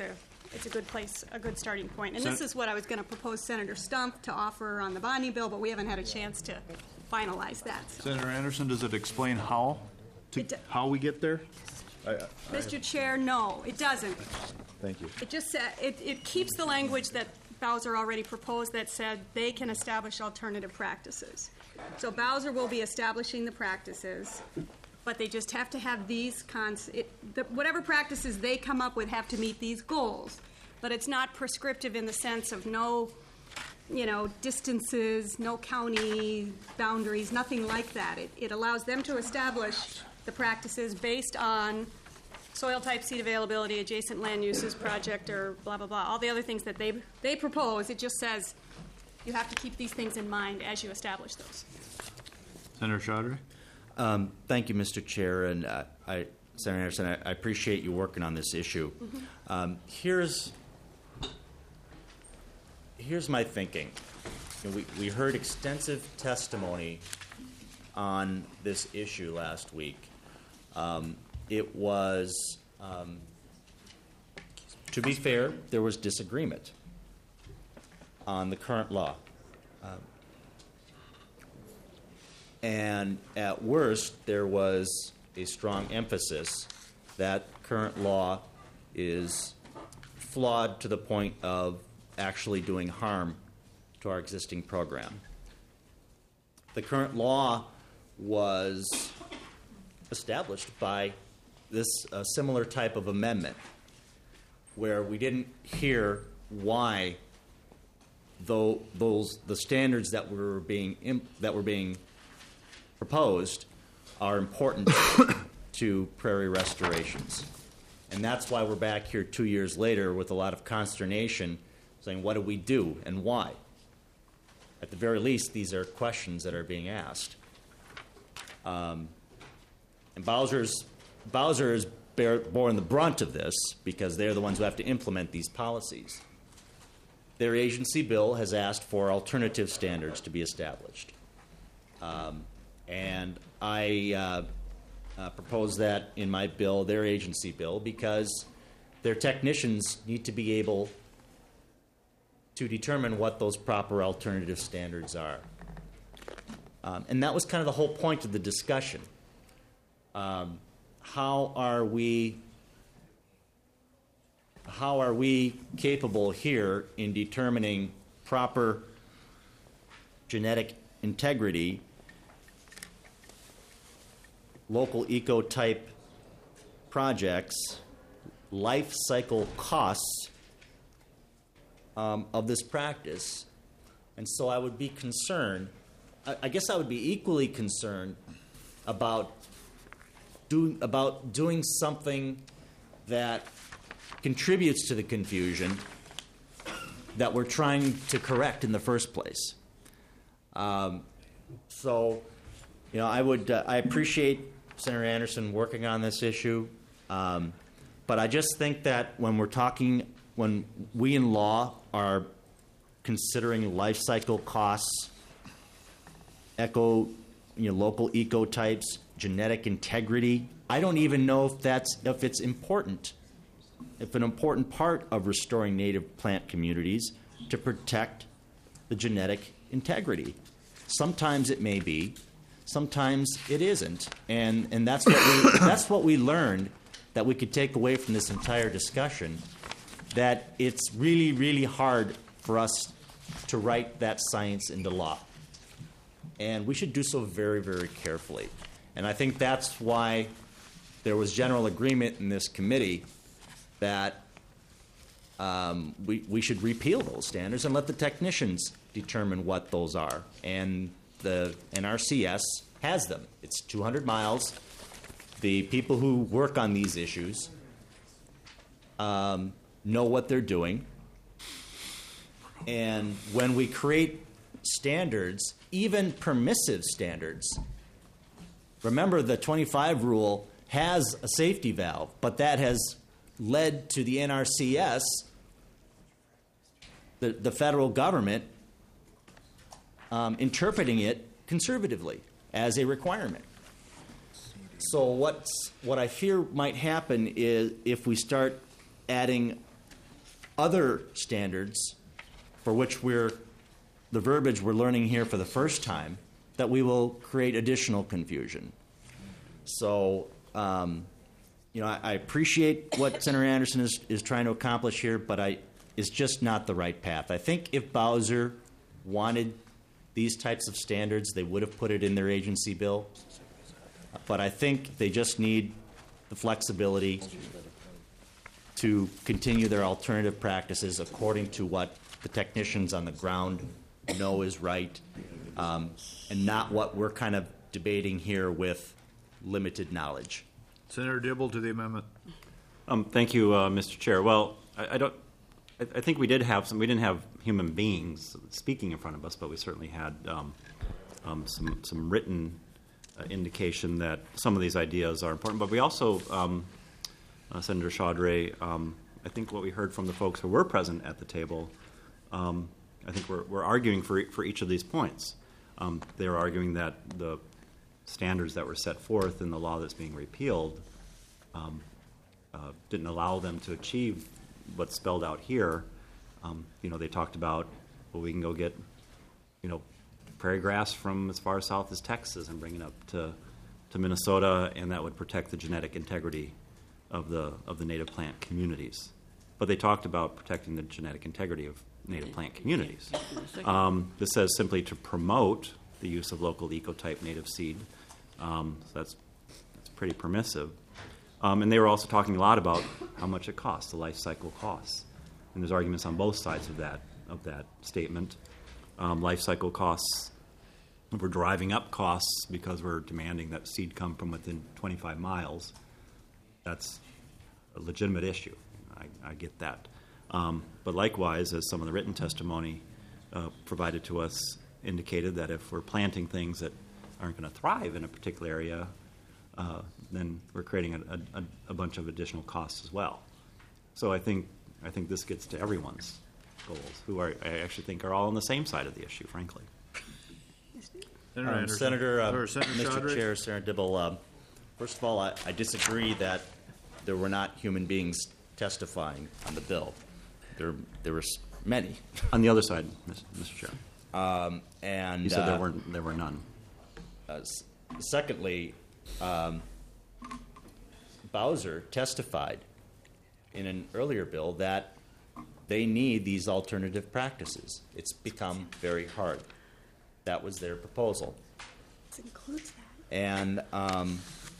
it's a good place, a good starting point. And this Sen- is what I was going to propose Senator Stump to offer on the bonding bill, but we haven't had a chance to finalize that. So. Senator Anderson, does it explain how, to, It d- how we get there? I- I- Mister Chair, no, it doesn't. Thank you. It just said, it, it keeps the language that Bowser already proposed that said they can establish alternative practices. So Bowser will be establishing the practices, but they just have to have these cons, it, the, whatever practices they come up with have to meet these goals. But it's not prescriptive in the sense of no, you know, distances, no county boundaries, nothing like that. It, it allows them to establish the practices based on soil type, seed availability, adjacent land uses, project, or blah, blah, blah, all the other things that they, they propose. It just says you have to keep these things in mind as you establish those. Senator Chaudhry? Um, thank you, Mister Chair, and uh, I, Senator Anderson, I, I appreciate you working on this issue. Mm-hmm. Um, here's here's my thinking. You know, we we heard extensive testimony on this issue last week. Um, it was, um, to be fair, there was disagreement on the current law. Um, And at worst, there was a strong emphasis that current law is flawed to the point of actually doing harm to our existing program. The current law was established by this uh, similar type of amendment, where we didn't hear why though those the standards that were being imp- that were being proposed are important to prairie restorations. And that's why we're back here two years later with a lot of consternation saying, what do we do and why? At the very least, these are questions that are being asked. Um, and Bowser's, Bowser has bear, borne the brunt of this because they're the ones who have to implement these policies. Their agency bill has asked for alternative standards to be established. Um, And I uh, uh, propose that in my bill, their agency bill, because their technicians need to be able to determine what those proper alternative standards are. Um, and that was kind of the whole point of the discussion. Um, how are we how are we capable here in determining proper genetic integrity, local eco-type projects, life cycle costs um, of this practice? And so I would be concerned, I, I guess I would be equally concerned about, do, about doing something that contributes to the confusion that we're trying to correct in the first place. Um, so, you know, I would, uh, I appreciate Senator Anderson working on this issue, um, but I just think that when we're talking, when we in law are considering life cycle costs, eco, you know, local ecotypes, genetic integrity, I don't even know if that's if it's important, if an important part of restoring native plant communities to protect the genetic integrity. Sometimes it may be. Sometimes it isn't, and and that's what we that's what we learned that we could take away from this entire discussion. That it's really really hard for us to write that science into law, and we should do so very very carefully. And I think that's why there was general agreement in this committee that um, we we should repeal those standards and let the technicians determine what those are. And the N R C S has them. It's two hundred miles. The people who work on these issues um, know what they're doing. And when we create standards, even permissive standards, remember the twenty-five rule has a safety valve, but that has led to the N R C S, the, the federal government, Um, interpreting it conservatively as a requirement. So what's, what I fear might happen is if we start adding other standards for which we're, the verbiage we're learning here for the first time, that we will create additional confusion. So, um, you know, I, I appreciate what Senator Anderson is, is trying to accomplish here, but I, it's just not the right path. I think if Bowser wanted these types of standards, they would have put it in their agency bill. But I think they just need the flexibility to continue their alternative practices according to what the technicians on the ground know is right, um, and not what we're kind of debating here with limited knowledge. Senator Dibble to the amendment. Um, thank you, uh, Mister Chair. Well, I, I don't. I, I think we did have some. We didn't have human beings speaking in front of us, but we certainly had um, um, some some written uh, indication that some of these ideas are important. But we also, um, uh, Senator Chaudhry, um, I think what we heard from the folks who were present at the table, um, I think we're, we're arguing for for each of these points. Um, they were arguing that the standards that were set forth in the law that's being repealed um, uh, didn't allow them to achieve what's spelled out here. Um, you know, they talked about, well, we can go get, you know, prairie grass from as far south as Texas and bring it up to, to Minnesota, and that would protect the genetic integrity of the of the native plant communities. But they talked about protecting the genetic integrity of native plant communities. Um, this says simply to promote the use of local ecotype native seed. Um, so that's, that's pretty permissive. Um, and they were also talking a lot about how much it costs, the life cycle costs. And there's arguments on both sides of that of that statement. Um, life cycle costs, we're driving up costs because we're demanding that seed come from within twenty-five miles. That's a legitimate issue. I, I get that. Um, but likewise, as some of the written testimony uh, provided to us indicated, that if we're planting things that aren't going to thrive in a particular area, uh, then we're creating a, a, a bunch of additional costs as well. So I think I think this gets to everyone's goals, who are, I actually think are all on the same side of the issue, frankly. Senator Um, Anderson. Senator, uh, Or Senator Mister Chaudhry. Chair, Senator Dibble, um, first of all, I, I disagree that there were not human beings testifying on the bill. There, there were s- many. On the other side, Mister Chair. Um, and You said uh, there were there were none. Uh, s- secondly, um, Bowser testified in an earlier bill that they need these alternative practices. It's become very hard. That was their proposal. This includes that. And um,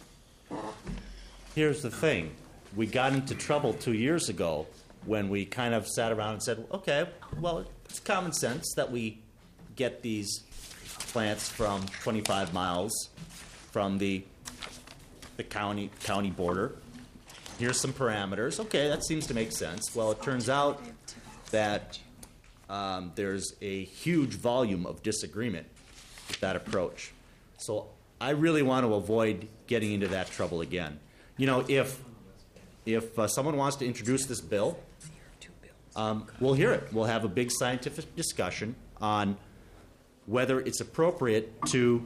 here's the thing. We got into trouble two years ago when we kind of sat around and said, okay, well, it's common sense that we get these plants from twenty-five miles from the the county county border. Here's some parameters. Okay, that seems to make sense. Well, it turns out that um, there's a huge volume of disagreement with that approach. So I really want to avoid getting into that trouble again. You know, if if uh, someone wants to introduce this bill, um, we'll hear it. We'll have a big scientific discussion on whether it's appropriate to,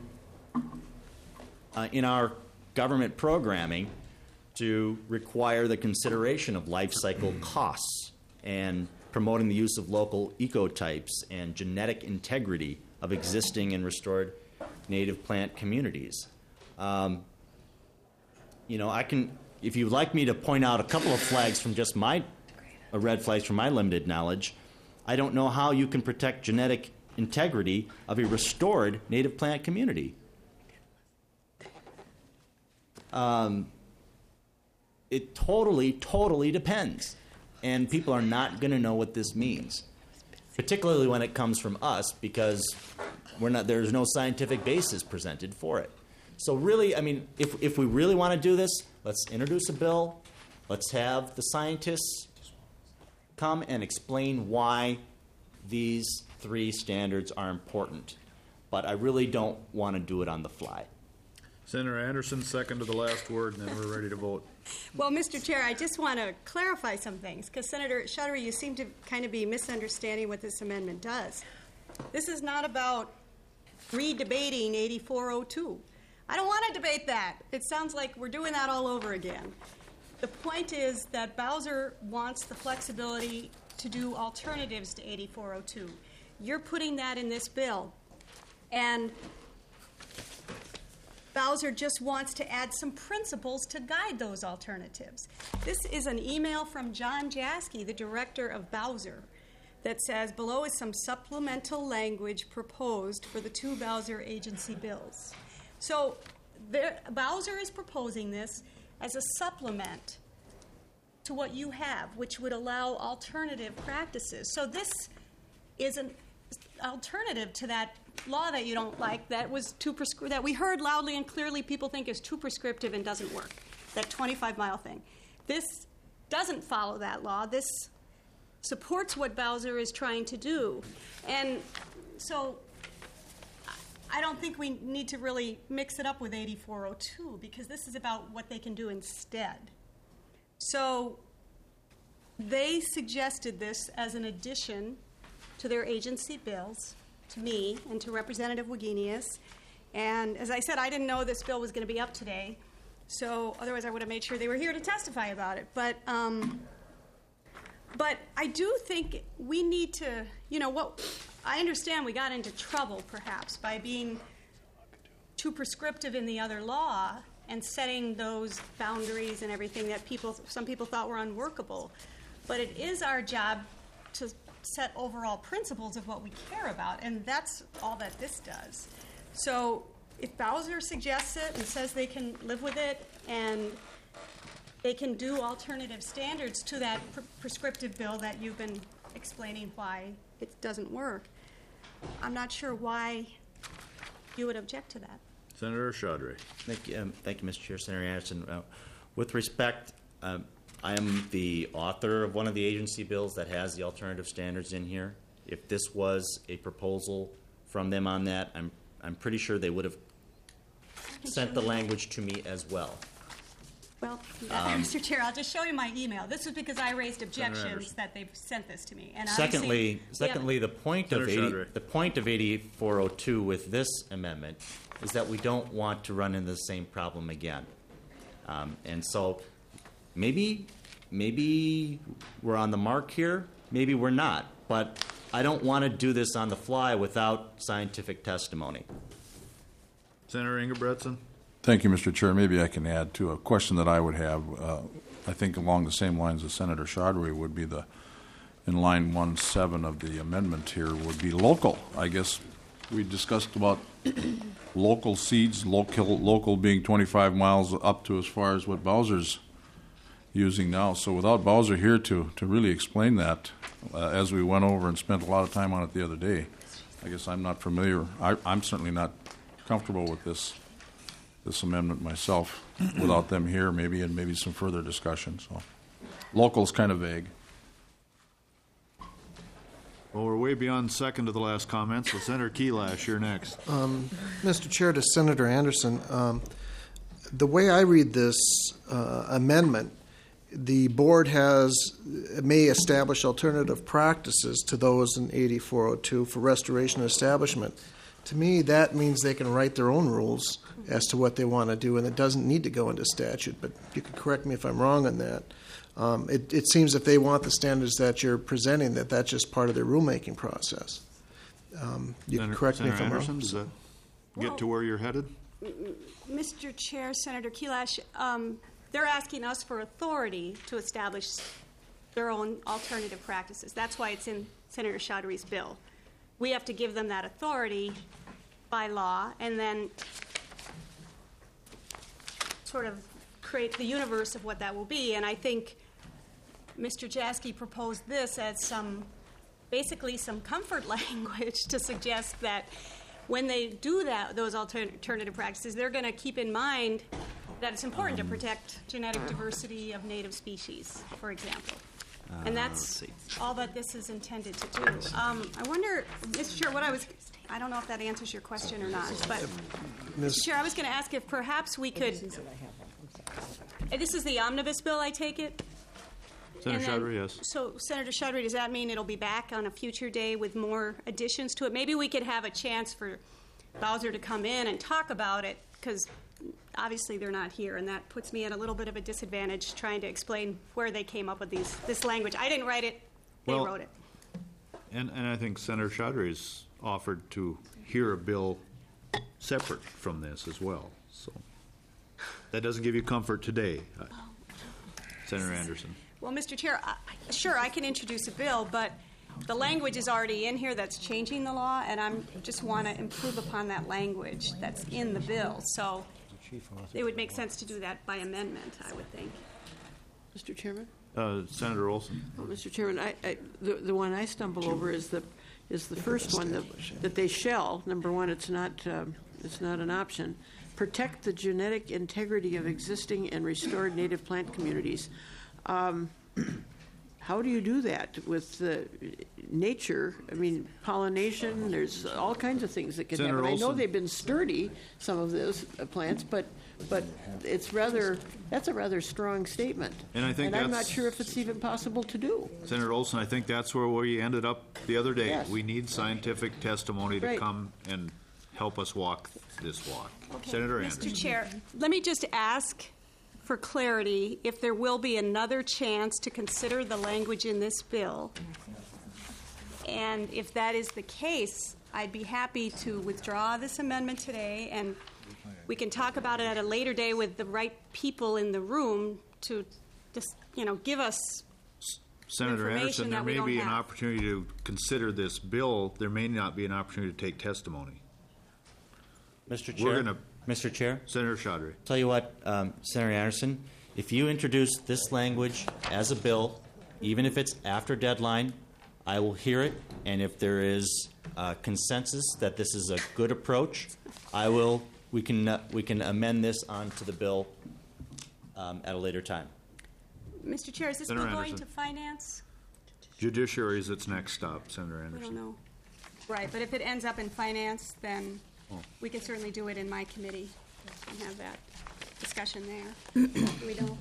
uh, in our government programming, to require the consideration of life cycle costs and promoting the use of local ecotypes and genetic integrity of existing and restored native plant communities. Um, you know, I can, if you'd like me to point out a couple of flags from just my, uh, red flags from my limited knowledge, I don't know how you can protect genetic integrity of a restored native plant community. Um, it totally, totally depends. And people are not going to know what this means, particularly when it comes from us, because we're not, there's no scientific basis presented for it. So really, I mean, if, if we really want to do this, let's introduce a bill. Let's have the scientists come and explain why these three standards are important. But I really don't want to do it on the fly. Senator Anderson, second to the last word, and then we're ready to vote. Well, Mister Chair, I just want to clarify some things, because Senator Chaudhry, you seem to kind of be misunderstanding what this amendment does. This is not about re-debating eighty-four oh two. I don't want to debate that. It sounds like we're doing that all over again. The point is that Bowser wants the flexibility to do alternatives to eighty-four oh two. You're putting that in this bill. And Bowser just wants to add some principles to guide those alternatives. This is an email from John Jaski, the director of Bowser, that says, below is some supplemental language proposed for the two Bowser agency bills. So there, Bowser is proposing this as a supplement to what you have, which would allow alternative practices. So this is an alternative to that law that you don't like that was too prescri- that we heard loudly and clearly people think is too prescriptive and doesn't work, that twenty-five mile thing. This doesn't follow that law. This supports what Bowser is trying to do. And so I don't think we need to really mix it up with eighty-four oh two because this is about what they can do instead. So they suggested this as an addition to their agency bills, to me and to Representative Wagenius. And as I said, I didn't know this bill was going to be up today, so otherwise I would have made sure they were here to testify about it. But um, but I do think we need to, you know, what I understand we got into trouble perhaps by being too prescriptive in the other law and setting those boundaries and everything that people, some people thought were unworkable. But it is our job to set overall principles of what we care about, and that's all that this does. So if Bowser suggests it and says they can live with it and they can do alternative standards to that pr- prescriptive bill that you've been explaining why it doesn't work, I'm not sure why you would object to that. Senator Chaudry. Thank you, um, thank you, Mister Chair. Senator Anderson. Uh, with respect, um, I am the author of one of the agency bills that has the alternative standards in here. If this was a proposal from them on that, I'm I'm pretty sure they would have sent the language to me as well. Well, uh, Um, Mister Chair, I'll just show you my email. This was because I raised objections Anderson. that they've sent this to me. And obviously, Secondly, we secondly, the haven't- point of Senator 80, Chaudry. the point of eighty-four oh two with this amendment is that we don't want to run into the same problem again. Um, and so, maybe, maybe we're on the mark here. Maybe we're not. But I don't want to do this on the fly without scientific testimony. Senator Ingebretson. Thank you, Mister Chair. Maybe I can add to a question that I would have. Uh, I think along the same lines as Senator Chaudry would be the, in line one seven of the amendment here would be local. I guess we discussed about local seeds, local, local being twenty-five miles up to as far as what Bowser's using now. So without Bowser here to, to really explain that, uh, as we went over and spent a lot of time on it the other day, I guess I'm not familiar. I, I'm certainly not comfortable with this this amendment myself without them here, maybe, and maybe some further discussion. So local's kind of vague. Well, we're way beyond second to the last comment, so Senator Kelash, you're next. Um, Mister Chair, to Senator Anderson, um, the way I read this uh, amendment, the board has may establish alternative practices to those in eighty-four oh two for restoration and establishment. To me, that means they can write their own rules as to what they want to do, and it doesn't need to go into statute. But you can correct me if I'm wrong on that. Um, it, it seems if they want the standards that you're presenting, that that's just part of their rulemaking process. Um, you Senator, can correct Senator me if I'm Anderson, wrong. does that Well- get to where you're headed? Mister Chair, Senator Kelash, um, they're asking us for authority to establish their own alternative practices. That's why it's in Senator Chaudry's bill. We have to give them that authority by law and then sort of create the universe of what that will be. And I think Mister Jaski proposed this as some, basically some comfort language to suggest that when they do that, those alternative practices, they're going to keep in mind that it's important to protect genetic diversity of native species, for example. And that's all that this is intended to do. Um, I wonder, Mister Chair, what I was, I don't know if that answers your question or not, but, Mister Chair, I was going to ask if perhaps we could, uh, this is the omnibus bill, I take it? Senator And then- Chaudry, yes. So, Senator Chaudry, does that mean it'll be back on a future day with more additions to it? Maybe we could have a chance for Bowser to come in and talk about it, because obviously they're not here, and that puts me at a little bit of a disadvantage trying to explain where they came up with these this language. I didn't write it. They Well- wrote it. And, and I think Senator Chaudhry's offered to hear a bill separate from this as well, so. That doesn't give you comfort today, uh, Senator Anderson. Well, Mister Chair, I- sure, I can introduce a bill, but the language is already in here that's changing the law, and I'm, just want to improve upon that language that's in the bill. So it would make sense to do that by amendment, I would think. Mister Chairman? Uh, Senator Olson? Oh, Mister Chairman, I, I, the, the one I stumble over is the, is the first one, that, that they shall, number one, it's not, um, it's not an option, protect the genetic integrity of existing and restored native plant communities. Um, how do you do that with uh, nature? I mean, pollination, there's all kinds of things that can Senator happen. I know Olson. they've been sturdy, some of those uh, plants, but, but it's rather, that's a rather strong statement. And I think And I'm not that's- sure if it's even possible to do. Senator Olson, I think that's where we ended up the other day. Yes. We need scientific testimony to Right. come and help us walk this walk. Senator Mister Anderson? Chair, let me just ask for clarity if there will be another chance to consider the language in this bill. And if that is the case, I'd be happy to withdraw this amendment today, and we can talk about it at a later day with the right people in the room to just, you know, give us Senator information Anderson, there that we may don't be an have. opportunity to consider this bill. There may not be an opportunity to take testimony. Mister We're Chair, gonna- Mister Chair, Senator Chaudhry. tell you what, um, Senator Anderson, if you introduce this language as a bill, even if it's after deadline, I will hear it, and if there is uh, consensus that this is a good approach, I will. We can uh, we can amend this onto the bill um, at a later time. Mister Chair, is this Senator bill going Anderson. to finance? Judiciary is its next stop, Senator I Anderson. don't know. Right, but if it ends up in finance, then we can certainly do it in my committee and have that discussion there. We don't.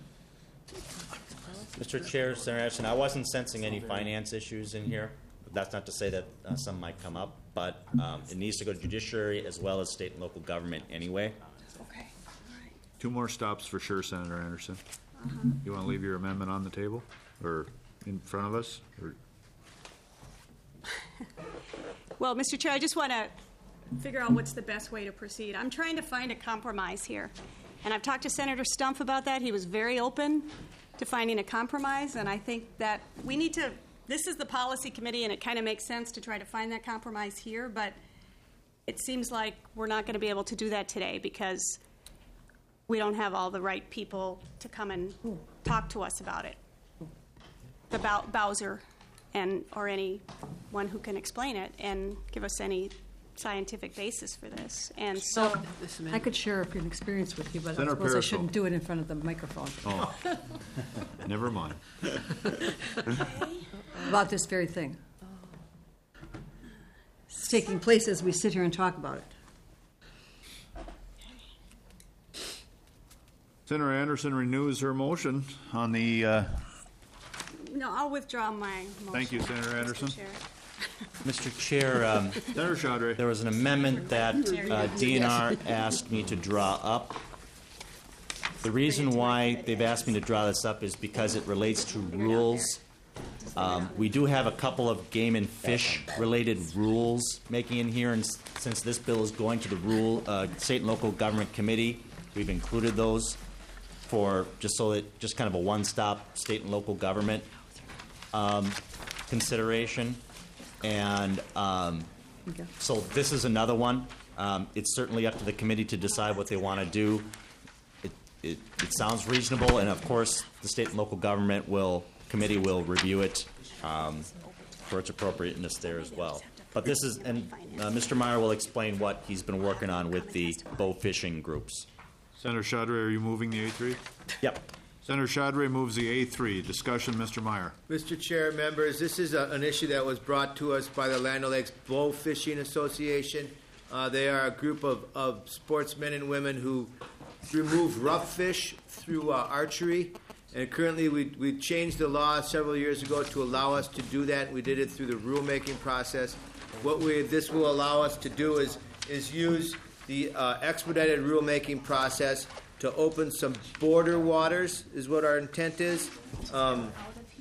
Mister Chair, Senator Anderson, I wasn't sensing any finance issues in here. That's not to say that uh, some might come up, but um, it needs to go to judiciary as well as state and local government anyway. Okay. Two more stops for sure, Senator Anderson. You want to leave your amendment on the table or in front of us? Or? Well, Mister Chair, I just want to figure out what's the best way to proceed. I'm trying to find a compromise here. And I've talked to Senator Stumpf about that. He was very open to finding a compromise, and I think that we need to, this is the policy committee, and it kind of makes sense to try to find that compromise here, but it seems like we're not going to be able to do that today because we don't have all the right people to come and talk to us about it. About Bowser and, or anyone who can explain it and give us any scientific basis for this. And so, I could share an experience with you, but I Senator suppose I Parasol. shouldn't do it in front of the microphone. Oh, never mind. About this very thing. It's taking place as we sit here and talk about it. Senator Anderson renews her motion on the. Uh, no, I'll withdraw my motion. Thank you, Senator Mister Anderson. Chair. Mister Chair, um, Senator Chaudhry. there was an amendment that uh, D N R asked me to draw up. The reason why they've asked me to draw this up is because it relates to rules. Um, we do have a couple of game and fish related rules making in here, and s- since this bill is going to the rule uh, state and local government committee, we've included those for just so that just kind of a one-stop state and local government um, consideration. And um, Okay. so this is another one. Um, it's certainly up to the committee to decide what they want to do. It, it, it sounds reasonable, and of course, the state and local government will committee will review it um, for its appropriateness there as well. But this is, and uh, Mister Meyer will explain what he's been working on with the bow fishing groups. Senator Chaudhry, are you moving the A three? Yep. Senator Chaudhry moves the A three. Discussion, Mister Meyer. Mister Chair, members, this is a, an issue that was brought to us by the Land O'Lakes Bow Fishing Association. Uh, they are a group of, of sportsmen and women who remove rough fish through uh, archery. And currently, we, we changed the law several years ago to allow us to do that. We did it through the rulemaking process. What we, this will allow us to do is, is use the uh, expedited rulemaking process to open some border waters, is what our intent is. Um,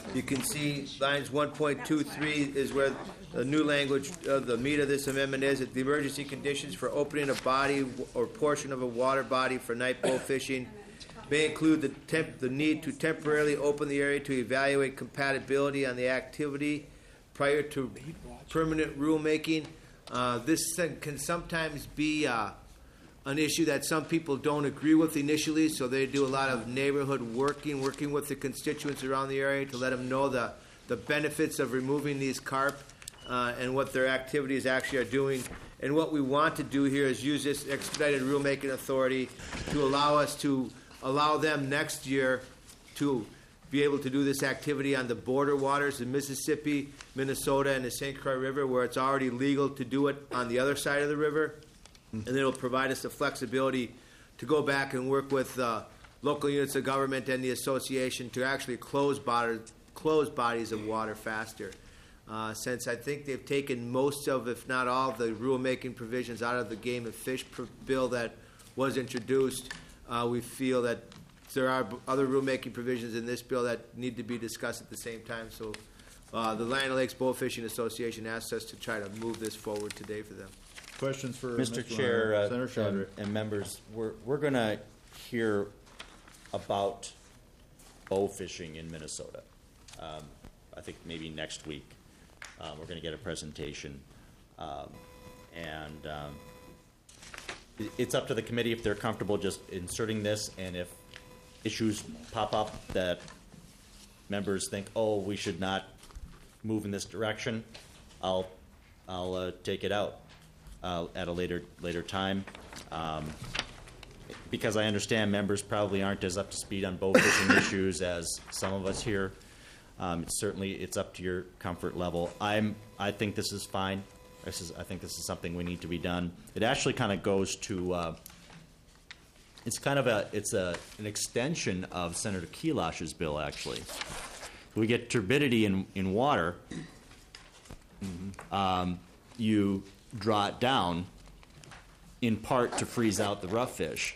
You can see lines one point two three is where the new language, uh, the meat of this amendment is, that the emergency conditions for opening a body or portion of a water body for night bow fishing may include the temp, the need to temporarily open the area to evaluate compatibility on the activity prior to permanent rulemaking. Uh, this thing can sometimes be uh, an issue that some people don't agree with initially, so they do a lot of neighborhood working, working with the constituents around the area to let them know the, the benefits of removing these carp uh, and what their activities actually are doing. And what we want to do here is use this expedited rulemaking authority to allow us to allow them next year to be able to do this activity on the border waters in Mississippi, Minnesota, and the Saint Croix River, where it's already legal to do it on the other side of the river. And it'll provide us the flexibility to go back and work with uh, local units of government and the association to actually close, body, close bodies of water faster. Uh, since I think they've taken most of, if not all, the rulemaking provisions out of the game and fish pr- bill that was introduced, uh, we feel that there are b- other rulemaking provisions in this bill that need to be discussed at the same time. So uh, the Land Lakes Bow Fishing Association asked us to try to move this forward today for them. Questions for Mister Mister Chair, uh, Senator and, Chaudhry. and members, we're, we're going to hear about bow fishing in Minnesota. Um, I think maybe next week uh, we're going to get a presentation. Um, and um, it, it's up to the committee if they're comfortable just inserting this, and if issues pop up that members think, oh, we should not move in this direction, I'll, I'll uh, take it out. Uh, at a later later time, um, because I understand members probably aren't as up to speed on bow fishing issues as some of us here. Um, it's certainly, it's up to your comfort level. I'm I think this is fine. This is I think this is something we need to be done. It actually kind of goes to. Uh, it's kind of a it's a an extension of Senator Kilash's bill. Actually, we get turbidity in in water. Mm-hmm. Um, you draw it down in part to freeze out the rough fish.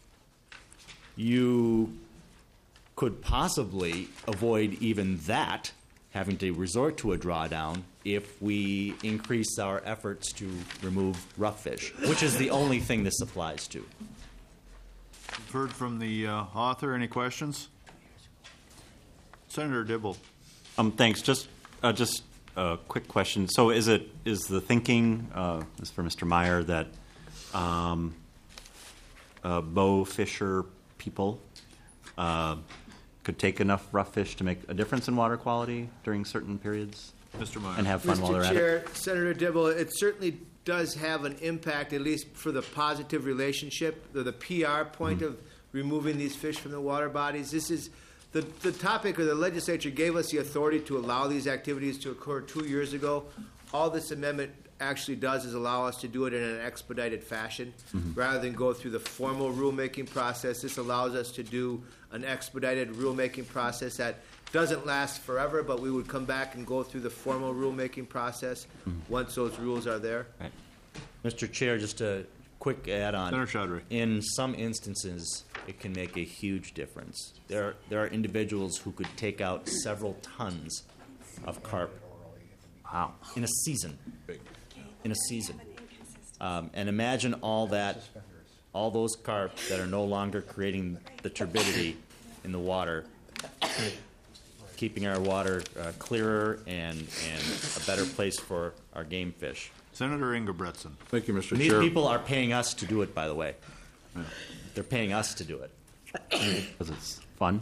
You could possibly avoid even that, having to resort to a drawdown, if we increase our efforts to remove rough fish, which is the only thing this applies to. We've heard from the uh, author. Any questions? Senator Dibble. Um, thanks. Just, uh, just a quick question. So, is it is the thinking, uh, this is for Mister Meyer, that um, uh, bow fisher people uh, could take enough rough fish to make a difference in water quality during certain periods? Mister Meyer. And have fun while they're Mister Chair, at it? Senator Dibble, it certainly does have an impact, at least for the positive relationship, the, the P R point mm. of removing these fish from the water bodies. This is the, the topic, or the legislature gave us the authority to allow these activities to occur two years ago. All this amendment actually does is allow us to do it in an expedited fashion mm-hmm. rather than go through the formal rulemaking process. This allows us to do an expedited rulemaking process that doesn't last forever, but we would come back and go through the formal rulemaking process mm-hmm. once those rules are there. Right. Mister Chair, just a quick add-on. Senator Chaudhry. In some instances, it can make a huge difference. There are, there are individuals who could take out several tons of carp. Wow. In a season. In a season. Um, and imagine all that, all those carp that are no longer creating the turbidity in the water, keeping our water uh, clearer and, and a better place for our game fish. Senator Ingebretson. Thank you, Mister These Chair. people are paying us to do it, by the way. Yeah. They're paying us to do it. Because it's fun.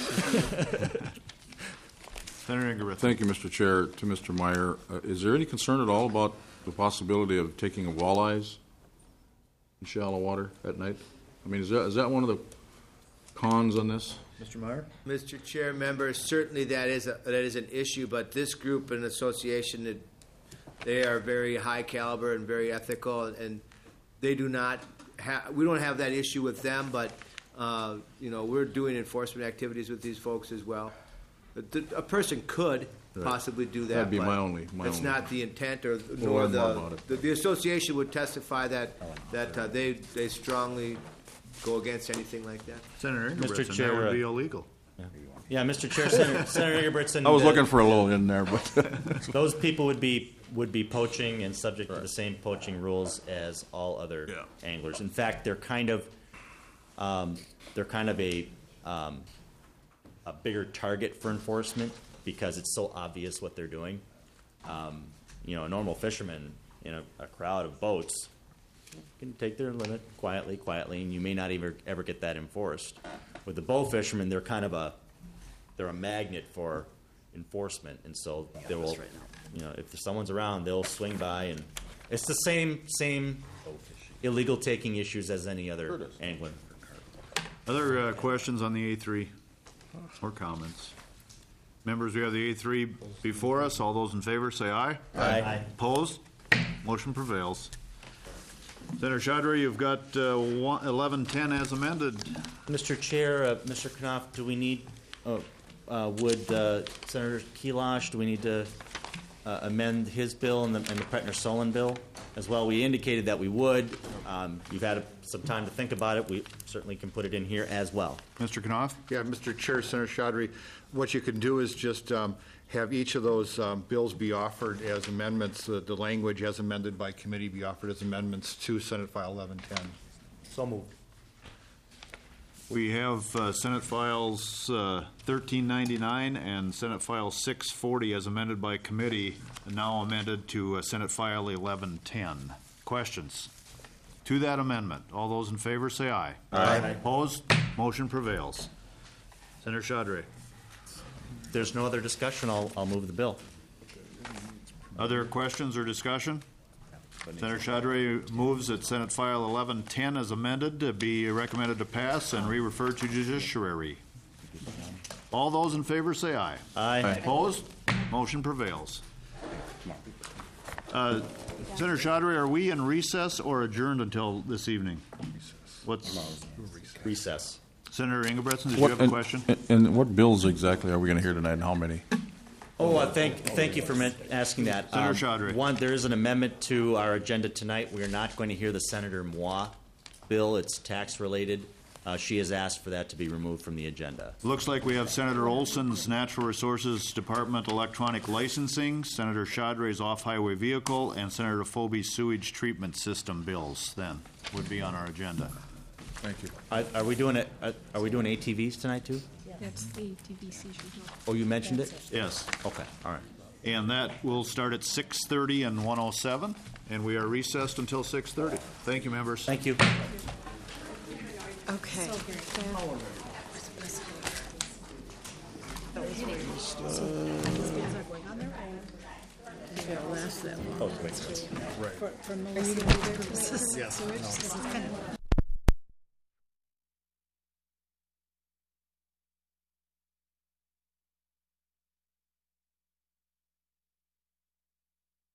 Senator Ingebretson. Thank you, Mister Chair. To Mister Meyer, uh, is there any concern at all about the possibility of taking walleyes in shallow water at night? I mean, is that, is that one of the cons on this? Mister Meyer? Mister Chair, members, certainly that is a, that is an issue, but this group and association, it, they are very high caliber and very ethical, and they do not have, we don't have that issue with them, but, uh, you know, we're doing enforcement activities with these folks as well. The, a person could possibly do that. That'd be but my only. My that's only. not the intent, or We'll nor learn more the, about it. the the association would testify that that uh, they they strongly go against anything like that. Senator Mister Ingebretson, Chair, that would uh, be illegal. Yeah, Mister Chair, Senator, Senator Ingebrigtsen. I was uh, looking for a little in there, but those people would be would be poaching and subject to the same poaching rules as all other anglers. In fact, they're kind of um, they're kind of a um, a bigger target for enforcement because it's so obvious what they're doing. Um, you know, a normal fisherman in a, a crowd of boats can take their limit quietly, quietly, and you may not even ever get that enforced. With the bow fishermen, they're kind of a they're a magnet for enforcement, and so they will, you know, if someone's around, they'll swing by, and it's the same same illegal taking issues as any other angler. Other uh, questions on the A three or comments? Members, we have the A three before us. All those in favor say aye. Aye. Aye. Opposed? Motion prevails. Senator Chaudhry, you've got uh, eleven ten as amended. Mister Chair, uh, Mister Knopf, do we need, uh, uh, would uh, Senator Keilash, do we need to uh, amend his bill and the, and the Pretner-Solon bill as well? We indicated that we would. Um, you've had some time to think about it. We certainly can put it in here as well. Mister Knopf? Yeah, Mister Chair, Senator Chaudhry, what you can do is just um, have each of those um, bills be offered as amendments, uh, the language as amended by committee be offered as amendments to Senate File eleven ten. So moved. We have uh, Senate Files uh, thirteen ninety-nine and Senate File six forty as amended by committee, and now amended to uh, Senate File eleven ten. Questions to that amendment? All those in favor say aye. Aye. Opposed? Motion prevails. Senator Chaudhry. If there's no other discussion, I'll, I'll move the bill. Other questions or discussion? Senator Chaudhry moves that Senate File eleven ten as amended to be recommended to pass and re-referred to judiciary. All those in favor say aye. Aye. Aye. Opposed? Motion prevails. Uh, Senator Chaudhry, are we in recess or adjourned until this evening? What's recess? Senator Ingebrigtsen, did What- you have a and- question? And what bills exactly are we going to hear tonight, and how many? Oh, uh, thank, thank you for men- asking that. Senator Um, Chaudhry. One, there is an amendment to our agenda tonight. We are not going to hear the Senator Moi bill. It's tax-related. Uh, she has asked for that to be removed from the agenda. Looks like we have Senator Olson's Natural Resources Department electronic licensing, Senator Chaudhry's off-highway vehicle, and Senator Foby's sewage treatment system bills then would be on our agenda. Thank you. Are, are we doing it? Are, are we doing A T Vs tonight too? That's the A T V seizure. Oh, you mentioned it. Yes. Okay. All right. And that will start at six thirty and one oh seven, and we are recessed until six thirty. Thank you, members. Thank you. Okay. Yeah, last that long. Oh, wait. For, for millennial purposes. Yes. So it's- this is kind of